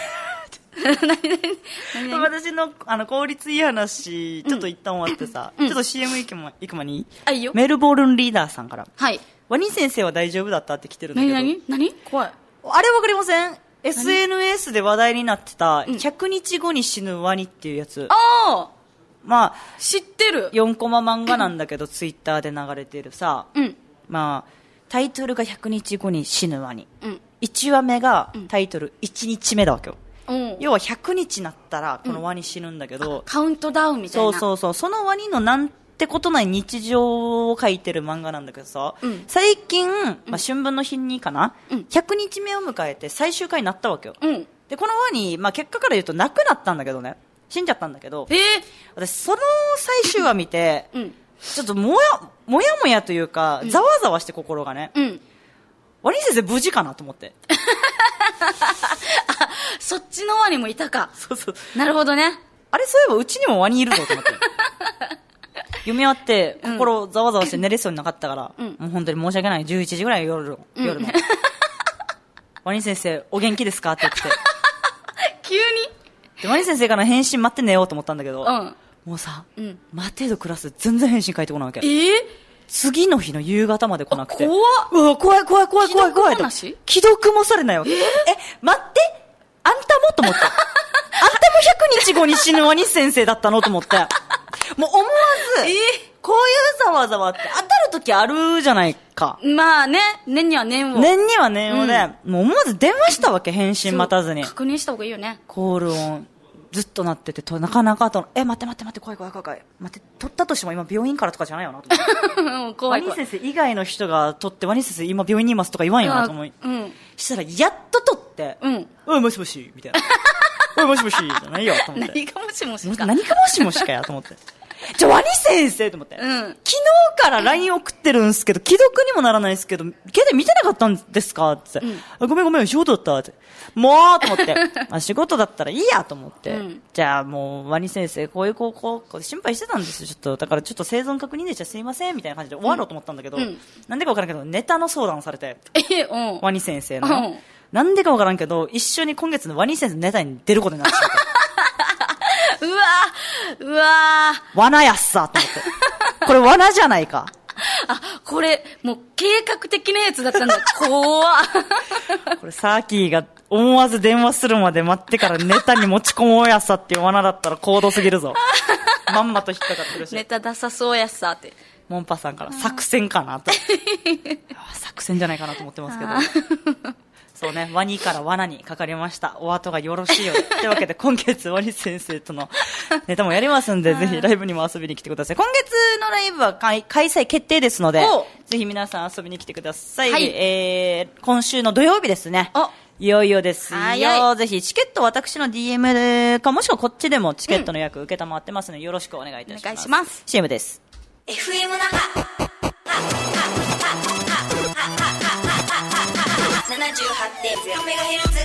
私 の, あの効率いい話ちょっと一旦終わってさ、うん、ちょっと シーエム 行くま行くまにいい、 あ、いいよ。 メルボルンリーダーさんから、 はい、 ワニ先生は大丈夫だったって来てるんだけど、 何何何怖い。 あれわかりません？ エスエヌエス で話題になってたひゃくにちごに死ぬワニっていうやつ、うん、 ああ、 まあ知ってる。 よんコマ漫画なんだけど、うん、ツイッターで流れてるさ、うん、まあタイトルがひゃくにちごに死ぬワニ、うん、 いちわめがタイトルいちにちめだわけよ、うん、要はひゃくにちになったらこのワニ死ぬんだけど、うん、 カウントダウンみたいな。 そうそうそう、そのワニのなんてことない日常を書いてる漫画なんだけどさ、うん、最近、まあ、春分の日にかな、うん、ひゃくにちめを迎えて最終回になったわけよ、うん、でこのワニ、まあ、結果から言うと亡くなったんだけどね、死んじゃったんだけど、 えー、 私その最終話見て、うん、ちょっともやもやもやというか、うん、ざわざわして心がね、うん、ワニ先生無事かなと思ってあ、そっちのワニもいたか。 そうそう、 なるほどね。 あれ、そういえばうちにもワニいるぞと思って読み終わって心ざわざわして寝れそうになかったから、うん、もう本当に申し訳ない、じゅういちじぐらい夜の、うん、夜のワニ先生お元気ですかって言って急にでワニ先生から返信待って寝ようと思ったんだけど、うん、もうさ、うん、待てどクラス全然返信返ってこないわけ。 えー、 次の日の夕方まで来なくて、 怖っ、 うわ怖い怖い怖い怖い怖いと、既読もされないわけ。えー、え待って、あんたもと思ってあんたもひゃくにちごに死ぬワニ先生だったのと思ってもう思わず、えー、こういうざわざわって当たる時あるじゃないか。 まあね、念には念を念には念をで、うん、もう思わず電話したわけ、返信待たずに。 確認した方がいいよね。 コール音ずっと鳴ってて、となかなかと、え待って待って待って、怖い怖い怖い怖い、待って、取ったとしても今病院からとかじゃないよなと思って怖い怖い、ワニ先生以外の人が取って、ワニ先生今病院にいますとか言わんよなと思い、うん、したらやっと取って、うん、おいもしもしみたいなおいもしもしじゃないよと思って何かもしもしか何かもしもしかやと思ってじゃあワニ先生と思って、うん、昨日から ライン 送ってるんですけど既読にもならないですけど携帯見てなかったんですかって、うん、あごめんごめん仕事だったってもうと思ってあ仕事だったらいいやと思って、うん、じゃあもうワニ先生こういうこうこうこう心配してたんですよ、ちょっとだからちょっと生存確認でじゃすいませんみたいな感じで終わろうと思ったんだけど、うん、なんでか分からんけどネタの相談されて、え、うん、ワニ先生の、うん、なんでか分からんけど一緒に今月のワニ先生のネタに出ることになってしまったうわーうわー罠やっさと思ってこれ罠じゃないかあ、これもう計画的なやつだったんだ怖っこれサーキーが思わず電話するまで待ってからネタに持ち込もうやっさっていう罠だったら高度すぎるぞまんまと引っかかってるしネタダサそうやっさってモンパさんから作戦かなと作戦じゃないかなと思ってますけどそうね、ワニから罠にかかりました。お後がよろしいようで。というわけで今月ワニ先生とのネタもやりますんでぜひライブにも遊びに来てください。今月のライブは開催決定ですのでぜひ皆さん遊びに来てください、はい、えー、今週の土曜日ですね、いよいよですよ。ぜひチケット私の ディーエム かもしくはこっちでもチケットの予約受けたまってますのでよろしくお願いいたします。お願いします。 シーエム です。 エフエム 那覇 ななじゅうはちてんゼロ メガヘルツ、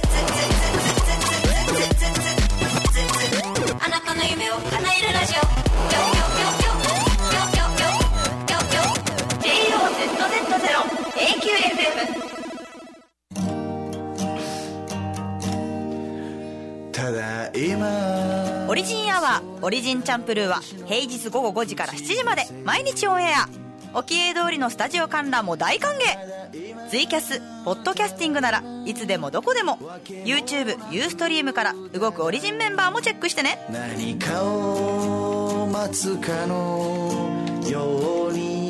あなたの夢を叶えるラジオ、ジェイオーゼットゼットゼロ エーキューエフエム。 ただいまオリジンアワーオリジンチャンプルーは平日午後ごじからしちじまで毎日オンエア。沖江通りのスタジオ観覧も大歓迎。ツイキャス、ポッドキャスティングならいつでもどこでも YouTube、ユーストリームから動くオリジンメンバーもチェックしてね。 何かを待つかのように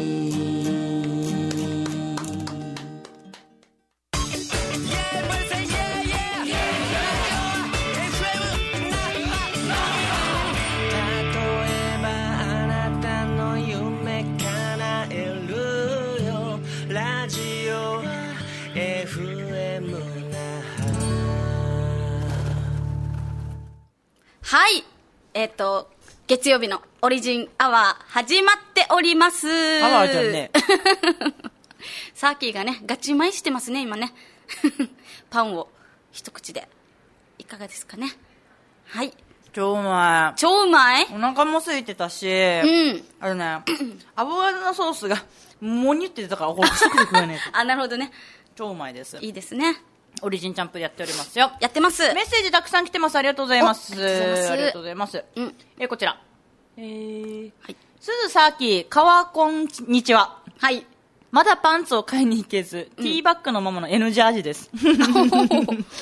はい、えっ、ー、と月曜日のオリジンアワー始まっております。 アワーじゃんねサーキーがねガチ前してますね今ねパンを一口でいかがですかね。はい、 超うまい超うまい。 お腹も空いてたし、うん、あれねアボカドのソースがもにゅって出たからこれ一口で食えねえとあ、なるほどね、 超うまいです。 いいですね。 オリジンチャンプやっておりますよ。 やってます。 メッセージたくさん来てます。ありがとうございます。 ありがとうございます。うん、えこちら、えーはい、 すずさーき川こんにちは。 はい、 まだパンツを買いに行けず、うん、ティーバッグのままの N ジャージです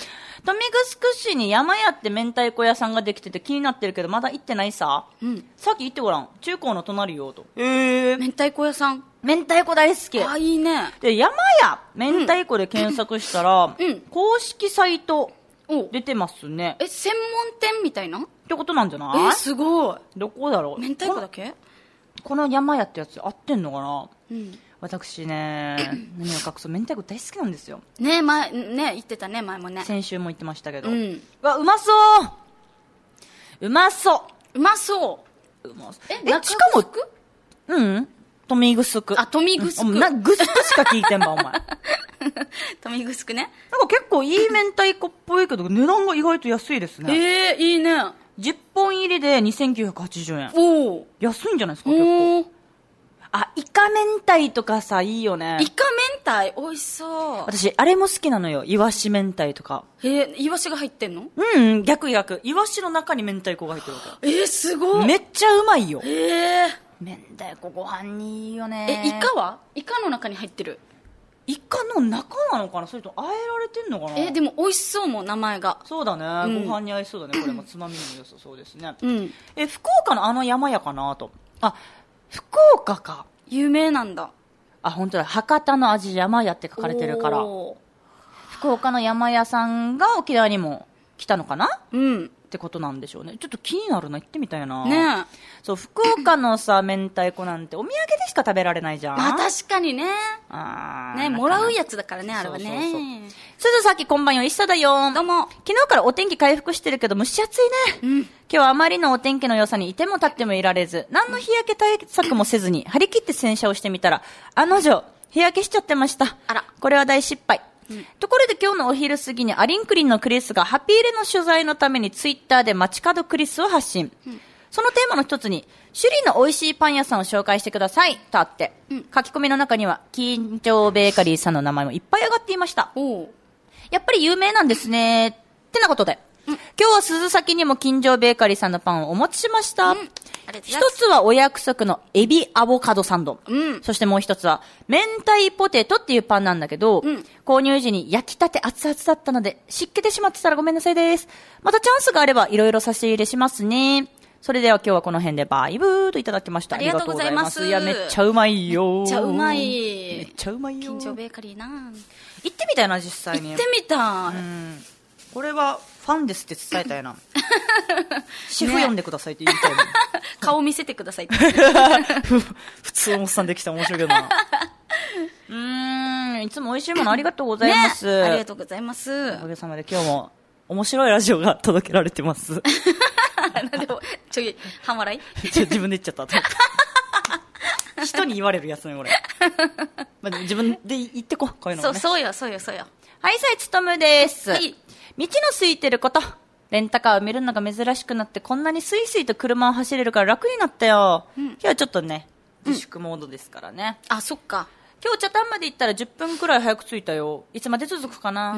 豊見城市に山屋って明太子屋さんができてて気になってるけど、まだ行ってないさ。うん。さっき行ってごらん。中高の隣よ、と。 えー。明太子屋さん。 明太子大好き。 あ、いいね。 で、山屋、明太子で検索したら、うん、公式サイト、出てますね。 え、専門店みたいなってことなんじゃない？ え、すごい。 どこだろう？ 明太子だけ？ この山屋ってやつ合ってんのかな？うん。私ね、何を隠そう、明太子大好きなんですよ。 ねえ、前、ね、言ってたね、前もね。 先週も言ってましたけど。うん。うわ、うまそううまそううまそううまそう。え、えしかも、うん。豊見城区。 あ、豊見城区。 な、ぐすくしか聞いてんば、お前。 豊見城区ね。 なんか結構いい明太子っぽいけど、値段が意外と安いですね。 ええー、いいね。 じゅっぽん入りでにせんきゅうひゃくはちじゅうえん。おお。安いんじゃないですか、結構。あ、イカ明太とかさ、いいよね。 イカ明太美味しそう。 私、あれも好きなのよ。イワシ明太とか。 へえ、イワシが入ってんの？ うん、逆逆。イワシの中に明太子が入ってるわけ。 えー、すごい。 めっちゃうまいよ。 へえ。 明太子ご飯にいいよね。 え、イカは？イカの中に入ってる。 イカの中なのかな、それとも和えられてんのかな。 え、でも美味しそうもん、名前が。 そうだね、うん、ご飯に合いそうだね。これもつまみにも良さそうですね。うん、え、福岡のあの山屋かなと。あ、福岡か。 有名なんだ。 あ、本当だ。博多の味山屋って書かれてるから、福岡の山屋さんが沖縄にも来たのかな。うん。ってことなんでしょうね。ちょっと気になるな、行ってみたいな。ねえ。そう、福岡のさ、明太子なんてお土産でしか食べられないじゃん。 まあ確かにね。あね、もらうやつだからね、あれはね。そうそうそう。 すずさきこんばんよ、一緒だよ。 どうも。 昨日からお天気回復してるけど蒸し暑いね。うん。今日はあまりのお天気の良さにいても立ってもいられず、何の日焼け対策もせずに張り切って洗車をしてみたら、あの女、日焼けしちゃってました。あら。これは大失敗。うん、ところで今日のお昼過ぎにアリンクリンのクリスがハピーレの取材のためにツイッターで街角クリスを発信、うん、そのテーマの一つに首里の美味しいパン屋さんを紹介してくださいとあって、うん、書き込みの中には金城ベーカリーさんの名前もいっぱい上がっていました。おやっぱり有名なんですねってなことで、うん、今日は鈴先にも金城ベーカリーさんのパンをお持ちしました、うん、一つはお約束のエビアボカドサンド、うん、そしてもう一つは明太ポテトっていうパンなんだけど、うん、購入時に焼きたて熱々だったので湿気てしまってたらごめんなさいです。またチャンスがあればいろいろ差し入れしますね。それでは今日はこの辺でバイブーといただきました。 ありがとうございます。 いや、めっちゃうまいよ。 めっちゃうまい。 めっちゃうまいよ。 金城ベーカリーな。 行ってみたいな、実際に。 行ってみたい。うん。これはファンですって伝えたいな。シェフ読んでくださいって言いたいな。 顔見せてくださいって。 普通おっさんできたら面白いけどな。うーん、いつも美味しいものありがとうございます。 ね、ありがとうございます。 おかげさまで今日も面白いラジオが届けられてます。 でもちょい半笑いちょ自分で言っちゃった人に言われるやつねこれ、まあ、自分で言ってここういうのもね。 そうそうよそうよそうよ。 はい、さいつとむです、はい、道の空いてることレンタカーを見るのが珍しくなってこんなにスイスイと車を走れるから楽になったよ、うん、今日はちょっとね自粛モードですからね、 うん、あそっか。 今日茶炭まで行ったらじゅっぷんくらい早く着いたよ。いつまで続くかな。うん。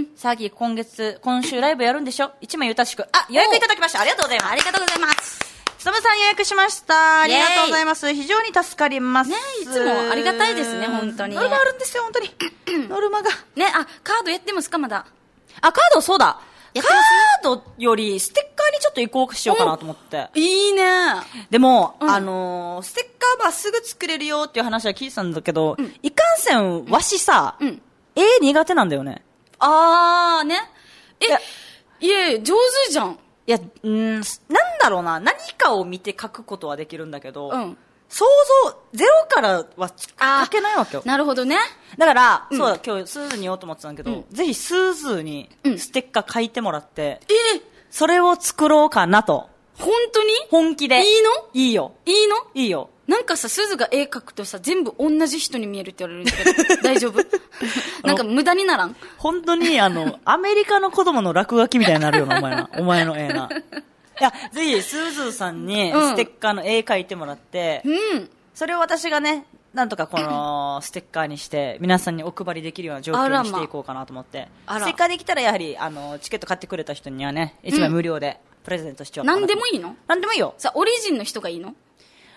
さあぎ今月、今週ライブやるんでしょ。一枚ゆたしく。あ、予約いただきました。ありがとうございます。 ありがとうございます。 つとむさん予約しました。ありがとうございます。非常に助かります。 ね、いつもありがたいですね、本当に。 ノルマあるんですよ、本当に。ノルマが。 ね、あ、カードやってますか、まだ。 あ、カードそうだ。カードよりステッカーにちょっと移行しようかなと思って。 いいね。 でも、うん、あのー、ステッカーはすぐ作れるよっていう話は聞いてたんだけど、うん、いかんせん、わしさ、うん、絵苦手なんだよね。 あーね。え、いえ、上手じゃん。 いや、んー、なんだろうな、何かを見て描くことはできるんだけど、うん、想像、ゼロからは描けないわけよ。 なるほどね。 だから、うん、そうだ、今日スーズに言おうと思ってたんだけど、うん、ぜひスーズにステッカー書いてもらって、うん、えそれを作ろうかなと。 本当に？ 本気で。 いいの？ いいよ。 いいの？ いいよ。 なんかさ、スズが絵描くとさ、全部同じ人に見えるって言われるんだけど、大丈夫？なんか無駄にならん？ 本当に、あの、アメリカの子供の落書きみたいになるよな、お前な。お前の絵な。いや、ぜひ、スーズーさんにステッカーの絵描いてもらって、うん。それを私がね、なんとかこのステッカーにして皆さんにお配りできるような状況にしていこうかなと思って、ま、ステッカーできたらやはりあのチケット買ってくれた人にはね一枚無料でプレゼントしちゃおうかな、 うん、何でもいいの？ 何でもいいよ。 さ、オリジンの人がいいの？ 何でも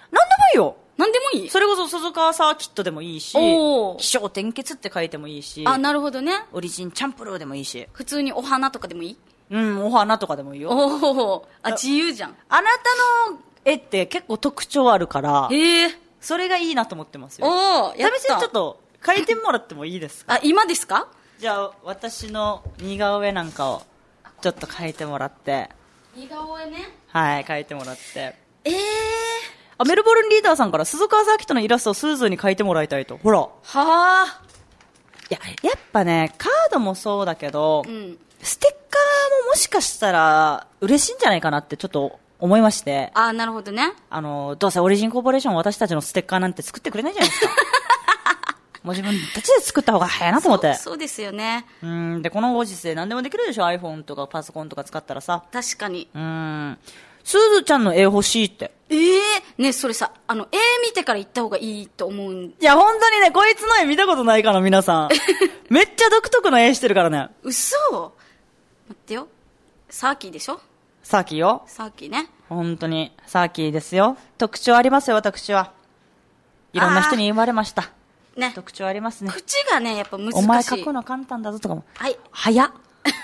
いいよ。 なんでもいい。 それこそ鈴川サーキットでもいいし、気象転結って書いてもいいし。 あ、なるほどね。 オリジンチャンプルーでもいいし。 普通にお花とかでもいい？ うん、お花とかでもいいよ。 おお、あ、自由じゃん。 あなたの絵って結構特徴あるから、 へえ。 それがいいなと思ってますよ。 おー、やった。 試しにちょっと書いてもらってもいいですか？ あ、今ですか？ じゃあ、私の似顔絵なんかをちょっと書いてもらって。 似顔絵ね。 はい、書いてもらって。 えー。 あ、メルボルンリーダーさんから鈴川サーキットのイラストをスーズーに書いてもらいたいと。ほら。はあ。 いや、やっぱね、カードもそうだけど、うん、ステッカーももしかしたら嬉しいんじゃないかなってちょっと思いまして。 あ、なるほどね。 あの、どうせオリジンコーポレーション私たちのステッカーなんて作ってくれないじゃないですか。もう自分たちで作った方が早いなと思って。 そう、そうですよね。 うん、で、このご時世何でもできるでしょ iPhone とかパソコンとか使ったらさ。 確かに。 うん。すずちゃんの絵欲しいって。 ええー、ね、それさ、あの、絵見てから行った方がいいと思うん。 いや、本当にね、こいつの絵見たことないかな、皆さん。めっちゃ独特の絵してるからね。 嘘？待ってよ。サーキーでしょ？ サーキーよ。 サーキーね。 本当に、サーキーですよ。特徴ありますよ、私は。いろんな人に言われました。ね。特徴ありますね。 口がね、やっぱ難しい。お前書くの簡単だぞとかも。 はい。 早っ。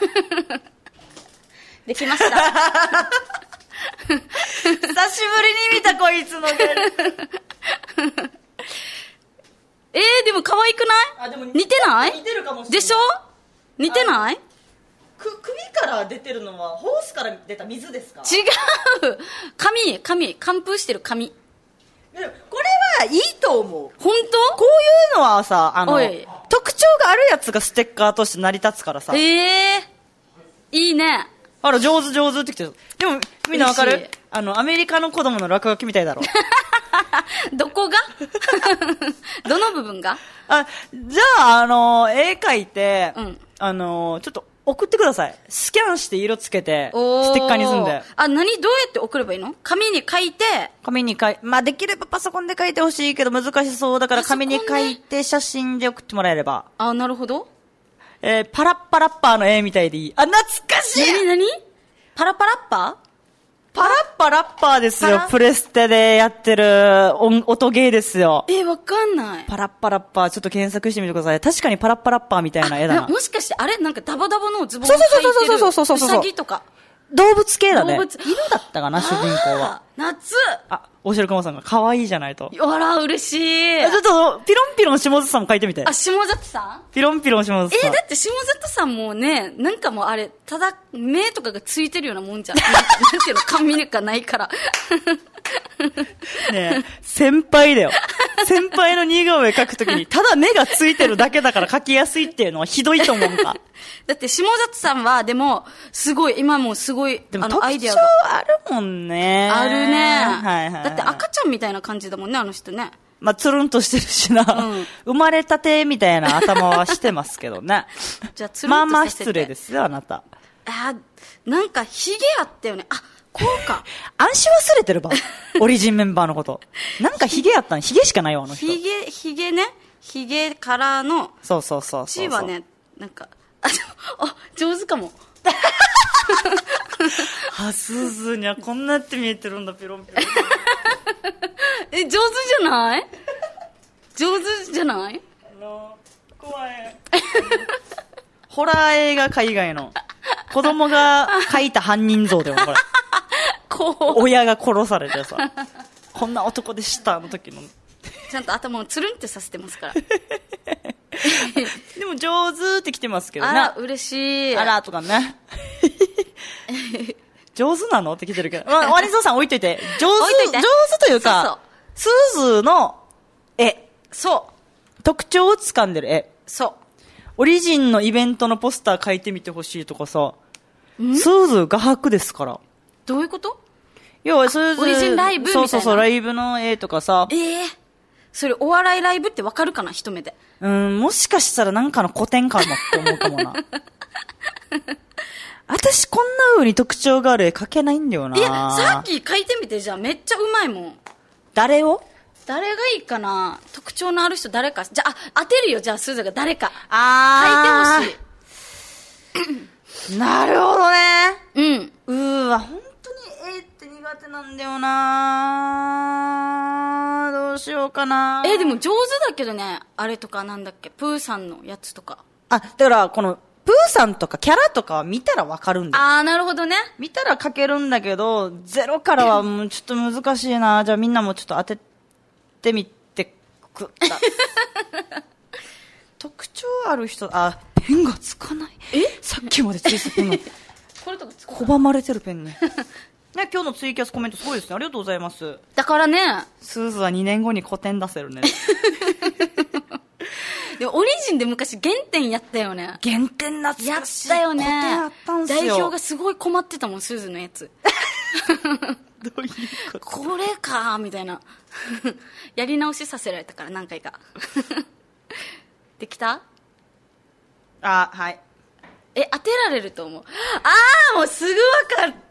できました。 久しぶりに見たこいつの絵。 えー、でも可愛くない？ あ、でも似てない？ 似てるかもしれない。 でしょ？似てない？ く、首から出てるのはホースから出た水ですか？ 違う。髪、髪、寒風してる髪。 これはいいと思う。 本当？ こういうのはさ、あの、特徴があるやつがステッカーとして成り立つからさ。 へえー。いいね。 あら、上手上手ってきてる。でも、みんなわかる？あの、アメリカの子供の落書きみたいだろ。 どこがどの部分が？ あ、じゃあ、あの、絵描いて、 うん、 あの、ちょっと送ってください。スキャンして色つけて、ステッカーにすんで。 あ、何？どうやって送ればいいの？紙に書いて。 紙に書い、まあ、できればパソコンで書いてほしいけど難しそうだから紙に書いて写真で送ってもらえれば。 あ、なるほど。 えー、パラッパラッパーの絵みたいでいい。あ、懐かしい！ 何何？パラパラッパー？ パラッパラッパーですよ。プレステでやってる音、音ゲーですよ。 えー、わかんない。 パラッパラッパー、ちょっと検索してみてください。確かにパラッパラッパーみたいな絵だな。 もしかしてあれなんかダボダボのズボンを履いてるウサギとか。 動物系だね。 動物。 犬だったかな、主人公は。 夏。 あ、大城熊さんが可愛いじゃないと。 あら、嬉しい。 ちょっと、ピロンピロン下里さんも書いてみて。 あ、下里さん？ ピロンピロン下里さん。 えー、だって下里さんもね、なんかもうあれ、ただ、目とかがついてるようなもんじゃん。なんていうの、髪がないから。 ねえ、先輩だよ。先輩の似顔絵描くときに、ただ目がついてるだけだから描きやすいっていうのはひどいと思うんか。 だって下里さんは、でも、すごい、今もすごい、 でもあのアイデアが。特徴あるもんね。 あるね。 はいはい、はい。 だって赤ちゃんみたいな感じだもんね、あの人ね。 まあ、つるんとしてるしな。うん、生まれたてみたいな頭はしてますけどね。 じゃあ、つるんとさせて。 まあまあ失礼ですよ、あなた。 あ、なんか、ヒゲあったよね。あ、こうか。 暗視忘れてるば。オリジンメンバーのこと。なんかヒゲあったの？ヒゲしかないわ、あの人。 ヒゲ、ヒゲね。ヒゲからの。 そうそうそうそう。 こっちはね、なんか、あ、あ、上手かも。 はすずにゃ、こんなって見えてるんだ、ピロンピロン。 え、上手じゃない上手じゃないあの、怖い。ホラー映画海外の。子供が描いた犯人像だよ、これ。こう。親が殺されてさ。こんな男でした、あの時の。 ちゃんと頭をつるんってさせてますから。 でも上手ってきてますけどね。 あら、嬉しい。 あら、とかね。上手なのって来てるけど。まあ、ワニゾウさん置いといて。上手、上手というか、スーズーの絵。 そう。 特徴を掴んでる絵。 そう。 オリジンのイベントのポスター描いてみてほしいとかさ。スーズー画伯ですから。 どういうこと？ 要は、スーズー。 オリジンライブみたいな。 そうそうそう、ライブの絵とかさ。 ええー。それお笑いライブってわかるかな、一目で。 うん、もしかしたらなんかの古典かもって思うかもな。私こんな風に特徴がある絵描けないんだよな。 いや、さっき描いてみて、じゃあめっちゃうまいもん。 誰を？ 誰がいいかな？特徴のある人誰か。じゃあ、あ当てるよ、じゃあスーザーが誰か。 あー。 描いてほしい。 なるほどね。 うん。 うーわ、本当に絵って苦手なんだよな。 どうしようかな。 え、でも上手だけどね、あれとかなんだっけ、プーさんのやつとか。 あ、だからこの、プーさんとかキャラとかは見たらわかるんだよ。 あー、なるほどね。 見たら書けるんだけど、ゼロからはもうちょっと難しいな。じゃあみんなもちょっと当ててみてください。特徴ある人、あ、ペンがつかない。 えさっきまでついてたペンが。 これとかつく拒まれてるペンね。ね、今日のツイキャスコメントすごいですね。ありがとうございます。 だからね。 スーズはにねんごに古典出せるね。 でもオリジンで昔原点やったよね。 原点懐かしい。 やったよね。 古典あったんすよ。 代表がすごい困ってたもん、スーズのやつ。 どういうこと？ これかーみたいな。やり直しさせられたから何回か。できた？ あ、はい。 え、当てられると思う。あー、もうすぐ分かった。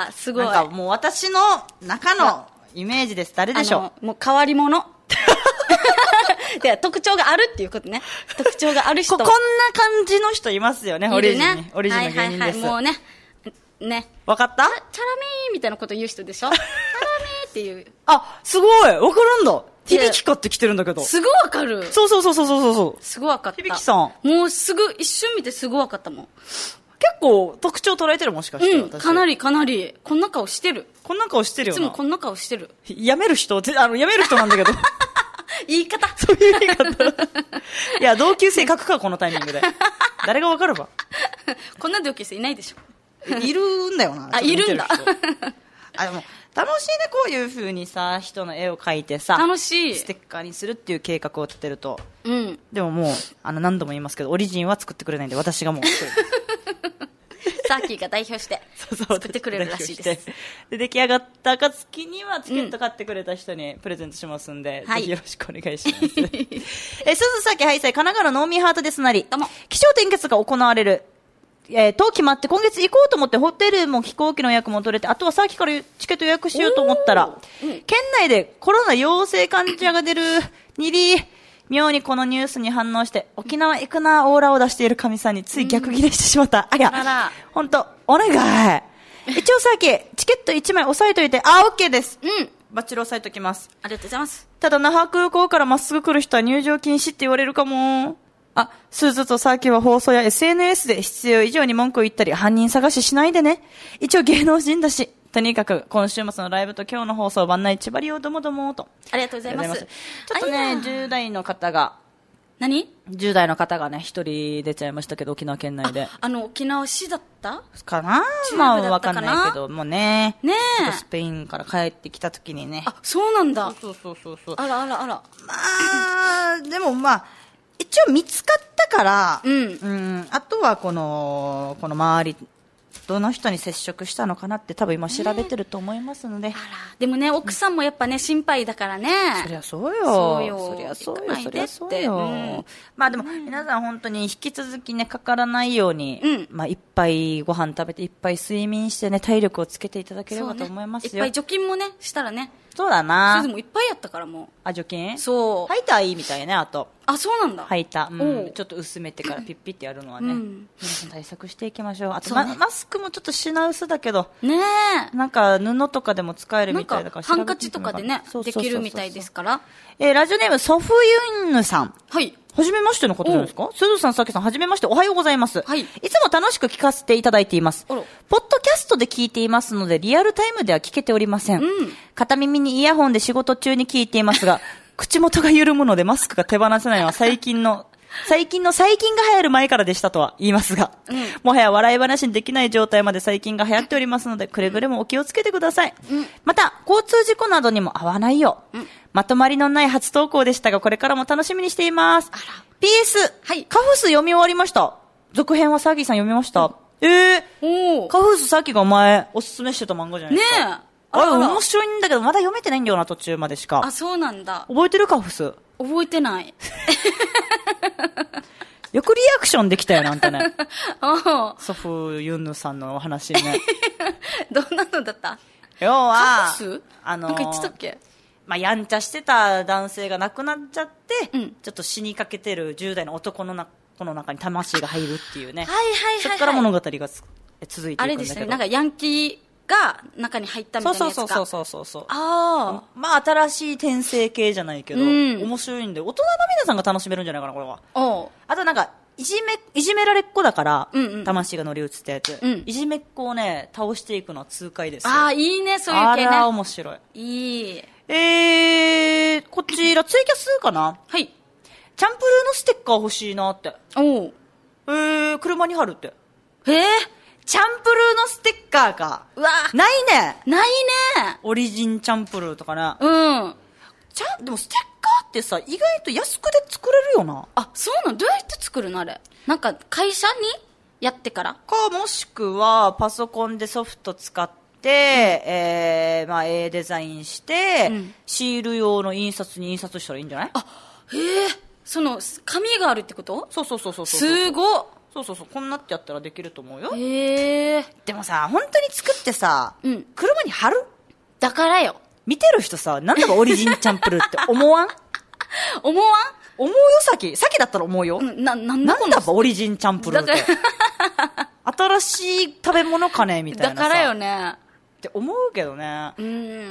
すごい。 なんかもう私の中のイメージです。誰でしょう？もう変わり者。で特徴があるっていうことね。特徴がある人。 こ、こんな感じの人いますよね、オリジンに。オリジンの芸人です。はいはいはい、 もうね。ね。 わかった？ チャラミーみたいなこと言う人でしょ？チャラミーっていう。 あ、すごいわかるんだ。響きかって来てるんだけど。 すぐわかる。 そうそうそうそうそうそう。 すぐわかった。 響きさん。 もうすぐ、一瞬見てすぐわかったもん。 結構特徴捉えてるもしかして。 うん、かなりかなり。こんな顔してる。 こんな顔してるよな。 いつもこんな顔してる。 やめる人あの、やめる人なんだけど。 言い方。 そういう言い方。いや、同級生書くか、このタイミングで。誰がわかるば。 こんな同級生いないでしょ。 いるんだよな。 あ、いるんだ。 あ、でも、楽しいね、こういう風にさ、人の絵を描いてさ、 楽しい。 ステッカーにするっていう計画を立てると。 うん。でももう、あの、何度も言いますけど、オリジンは作ってくれないんで、私がもう作る。 サーキーが代表して、作ってくれるらしいです。 で、出来上がった暁には、チケット買ってくれた人にプレゼントしますんで、うん、ぜひよろしくお願いします。え、鈴崎ハイサイ、神奈川のノーミーハートですなり、 どうも。 気象点結が行われる、えー、と決まって今月行こうと思ってホテルも飛行機の予約も取れて、あとはさっきからチケット予約しようと思ったら、うん、県内でコロナ陽性患者が出るにり、妙にこのニュースに反応して沖縄行くなオーラを出している神さんについ逆ギレしてしまった。うん、あ、いや、ほんと、お願い。一応さっきチケットいちまい押さえといて、あ、オッケーです。 うん。 バッチリ押さえときます。 ありがとうございます。 ただ那覇空港からまっすぐ来る人は入場禁止って言われるかも。あ、スーズとサーキは放送や エスエヌエス で必要以上に文句を言ったり犯人探ししないでね。一応芸能人だし。とにかく今週末のライブと今日の放送番内千葉りをどもどもと。 ありがとうございます。 ちょっとね、じゅう代の方が。 何 ? じゅう 代の方がね、一人出ちゃいましたけど、沖縄県内で。 あ, あの、沖縄市だったかなまあ、わかんないけど、もうね。 ねえ。スペインから帰ってきた時にね。 あ、そうなんだ。 そうそうそうそう。 あらあらあら。 まあ、でもまあ、一応見つかったから、 うん。 うん、あとはこの、この周り、どの人に接触したのかなって多分今調べてると思いますので、ね、 あらでもね奥さんもやっぱね心配だからね。 そりゃそうよそうよそりゃそうよそりゃそうよ、 うん、まあでも皆さん本当に引き続きねかからないように、 うん、 まあいっぱいご飯食べていっぱい睡眠してね体力をつけていただければと思いますよ、 ね、いっぱい除菌もねしたらね。 そうだな。 すずもいっぱいやったからもう。 あ、除菌？ そう。 吐いたらいいみたいね、あと。 あ、そうなんだ。 吐いた。うん。ちょっと薄めてからピッピってやるのはね。うん、皆さん対策していきましょう。あと、ね、マスクもちょっと品薄だけど。 ねえ。なんか布とかでも使えるみたいだからハンカチとかでね、できるみたいですから。 えー、ラジオネーム、ソフユンヌさん。 はい。 はじめましての方じゃないですか？すずさん、さきさん、はじめまして、おはようございます。 はい。 いつも楽しく聞かせていただいています。ポッドキャストで聞いていますので、リアルタイムでは聞けておりません。 うん。 片耳にイヤホンで仕事中に聞いていますが、口元が緩むのでマスクが手放せないのは最近の、最近の細菌が流行る前からでしたとは言いますが、うん、もはや笑い話にできない状態まで細菌が流行っておりますので、くれぐれもお気をつけてください。うん、また、交通事故などにも合わないよう、うん、まとまりのない初投稿でしたが、これからも楽しみにしています。 あらピーエス、 はい、 カフス読み終わりました。続編はサーギーさん読みました。うん、えー、カフスさっきがお前おすすめしてた漫画じゃないですか。 ねえ。 あれ面白いんだけど、まだ読めてないんだよな、途中までしか。 あ、そうなんだ。 覚えてるカフス？ 覚えてない。 よくリアクションできたよな、あんたね。ソフユンヌさんのお話ね。 どんなのだった？ 要は、 カフス？ あのー、 なんか言ってたっけ？ まあ、やんちゃしてた男性が亡くなっちゃって、 うん、 ちょっと死にかけてるじゅう代の男のなこの中に魂が入るっていうね。 はいはいはい、はい。 そこから物語が続いていくんだけど。 あれですね、なんかヤンキーが中に入ったみたいなやつか。 そうそうそうそうそう。 ああ。 まあ新しい転生系じゃないけど、うん、面白いんで、大人の皆さんが楽しめるんじゃないかな、これは。 おあとなんか、いじめ、いじめられっ子だから、うんうん、魂が乗り移ったやつ、うん。いじめっ子をね、倒していくのは痛快ですよ。 ああ、いいね、そういう系ね。 あら、面白い。 いい。 えー、こちら、ツイキャスかな？ はい。 チャンプルーのステッカー欲しいなって。 おう。 えー、車に貼るって。 えー、 チャンプルーのステッカーか。 うわないね。 ないね。 オリジンチャンプルーとかね。 うん。 ちゃん、でもステッカーってさ、意外と安くで作れるよな。 あ、そうなの？どうやって作るのあれ。なんか、会社にやってからか、もしくは、パソコンでソフト使って、で、えー、まあ、絵デザインして、うん、シール用の印刷に印刷したらいいんじゃない？ あ、へえ、その、紙があるってこと？ そうそうそうそうそう。 すごっ。 そうそうそう、こんなってやったらできると思うよ。 へえ。 でもさ、本当に作ってさ、うん、車に貼る？ だからよ。 見てる人さ、なんだかオリジンチャンプルって思わん？ 思わん？ 思うよ、さき。さきだったら思うよ。 な、なんだなんだかオリジンチャンプルって。新しい食べ物かねみたいなさ。 だからよね。 って思うけどね。 うん。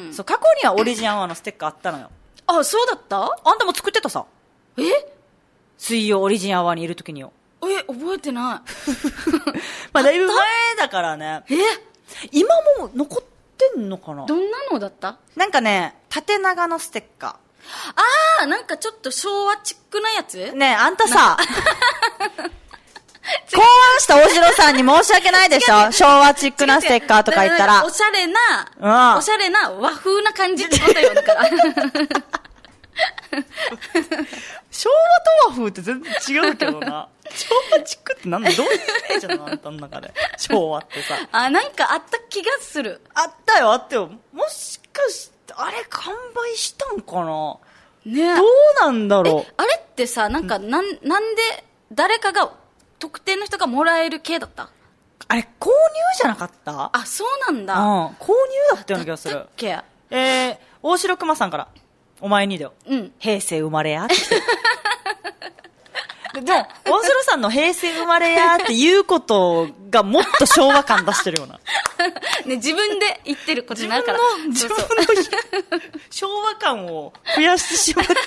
そう、過去にはオリジンアワーのステッカーあったのよ。 あ、そうだった？ あんたも作ってたさ。 え？ 水曜オリジンアワーにいるときによ。 え、覚えてない。 まあだいぶ前だからね。 え？ 今も残ってんのかな？ どんなのだった？ なんかね、縦長のステッカー。 あー、なんかちょっと昭和チックなやつ？ ねえ、あんたさ、考案した大城さんに申し訳ないでしょ？昭和チックなステッカーとか言ったら。 おしゃれな、うん、おしゃれな和風な感じってことよ、だから。 昭和と和風って全然違うけどな。昭和チックってなんだ、どういうイメージなのあんたの中で。昭和ってさ。 あ、なんかあった気がする。 あったよ、あったよ。もしかして、あれ完売したんかな？ね、どうなんだろう。 え、あれってさ、なんか、なん、なんで誰かが、特定の人がもらえる系だった？ あれ、購入じゃなかった？ あ、そうなんだ。 うん、購入だったような気がする。 だったっけ？ えー、大城熊さんから、お前にだよ。 うん。 平成生まれやって。でも、大城さんの平成生まれやっていうことがもっと昭和感出してるような。 ね、自分で言ってることになるから。 自分の、自分の昭和感を増やしてしまった。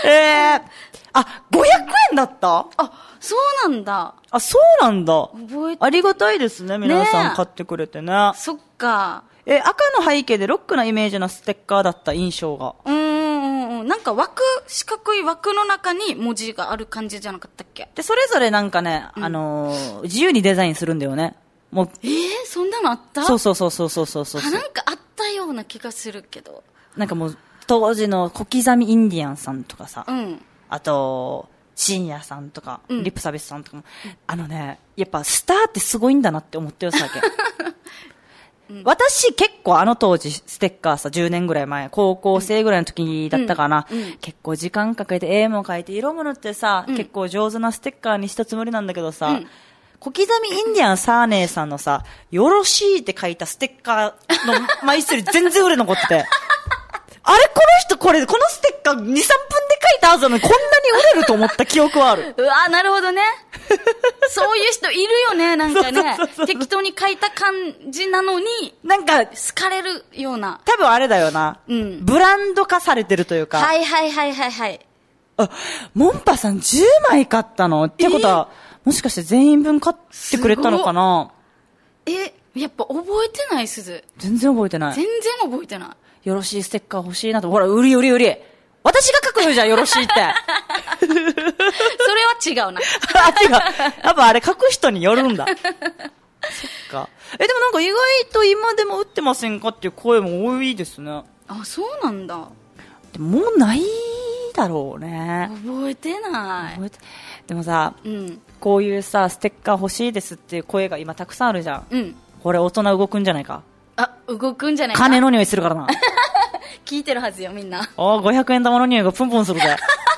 えー、あ、ごひゃくえんだった？ あ、そうなんだ。 あ、そうなんだ。 覚えて。 ありがたいですね、皆さん買ってくれてね。 そっか。 え、赤の背景でロックなイメージのステッカーだった印象が。 うーん、なんか枠、四角い枠の中に文字がある感じじゃなかったっけ？ で、それぞれなんかね、うん、あのー、自由にデザインするんだよね。もう。 えー、そんなのあった？ そうそうそうそうそうそうそう。 あ、なんかあったような気がするけど。 なんかもう、当時の小刻みインディアンさんとかさ。 うん。 あと、深夜さんとか、うん、リップサービスさんとかも、うん、あのね、やっぱスターってすごいんだなって思ってるわけ。うん、私結構あの当時ステッカーさじゅうねんぐらい前高校生ぐらいの時だったかな、うんうん、結構時間かけて絵も描いて色も塗ってさ、うん、結構上手なステッカーにしたつもりなんだけどさ、うん、小刻みインディアンサーネーさんのさよろしいって書いたステッカーの枚数より全然売れ残っててあれこの人これこのステッカーに、さんぷんで書いたはずなのにこんなに売れると思った記憶はある。 うわ、なるほどね。そういう人いるよね、なんかね。そうそうそうそう適当に書いた感じなのに、 なんか、 好かれるような。 多分あれだよな。うん。ブランド化されてるというか。 はいはいはいはいはい。 あ、モンパさんじゅうまい買ったのってことは、えー、もしかして全員分買ってくれたのかな？ え、やっぱ覚えてない、すず。 全然覚えてない。 全然覚えてない。 よろしいステッカー欲しいなと。ほら、売り売り売り。私が書くよじゃん、よろしいって。 それは違うな。 あ、違う。やっぱあれ書く人によるんだ。そっか。え、でもなんか意外と今でも売ってませんかっていう声も多いですね。 あ、そうなんだ。 でももうないだろうね。 覚えてない。覚えてでもさ、うん、こういうさ、ステッカー欲しいですっていう声が今たくさんあるじゃん。うん。これ大人動くんじゃないか。 あ、動くんじゃないか。 金の匂いするからな。 聞いてるはずよ、みんな。 おー、ごひゃくえん玉の匂いがプンプンするぜ。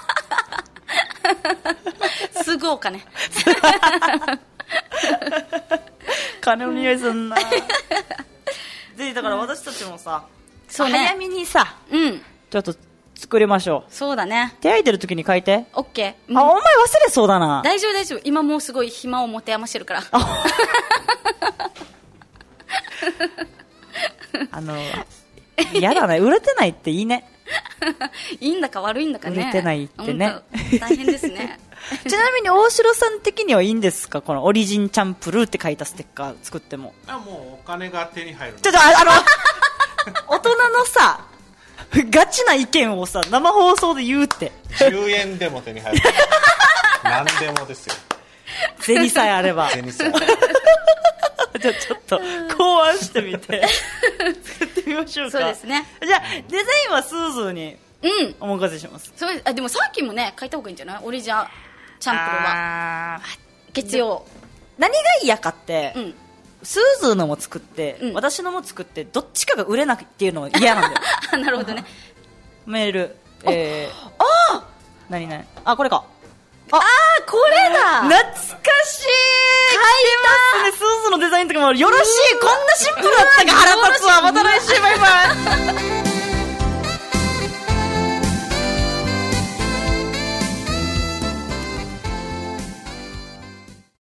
すぐお金。 金の匂いすんな。ぜひ、だから私たちもさ、 そうね、 早めにさ、 うん。 ちょっと作りましょう。 そうだね。 手空いてる時に書いて。 オッケー。 あ、お前忘れそうだな。 大丈夫大丈夫。今もうすごい暇を持て余してるから。 あの嫌だね、売れてないっていいね。 いいんだか悪いんだかね、 売れてないってね、 大変ですね。 ちなみに大城さん的にはいいんですか、このオリジンチャンプルーって書いたステッカー作っても。 あ、もうお金が手に入るの。 ちょっとあの大人のさガチな意見をさ生放送で言うって。 じゅうえんでも手に入る。何でもですよ。 銭さえあれば。 銭さえあれば。 じゃあちょっと考案してみて作ってみましょうか。 そうですね。 じゃあデザインはスーズーにお任せします。 うん、そうです。あ、でもさっきもね書いた方がいいんじゃない？オリジナルチャンプルは月曜。 何が嫌かって、うん、スーズーのも作って、うん、私のも作ってどっちかが売れなくっていうのが嫌なんだよ。 なるほどね。 メール、えー、 ああ何何あこれか。 ああこれだ。 懐かしい。書いてますね。スーズーのデザインとかもよろしい。こんなシンプルだったか。腹立つわ。また来週バイバイ。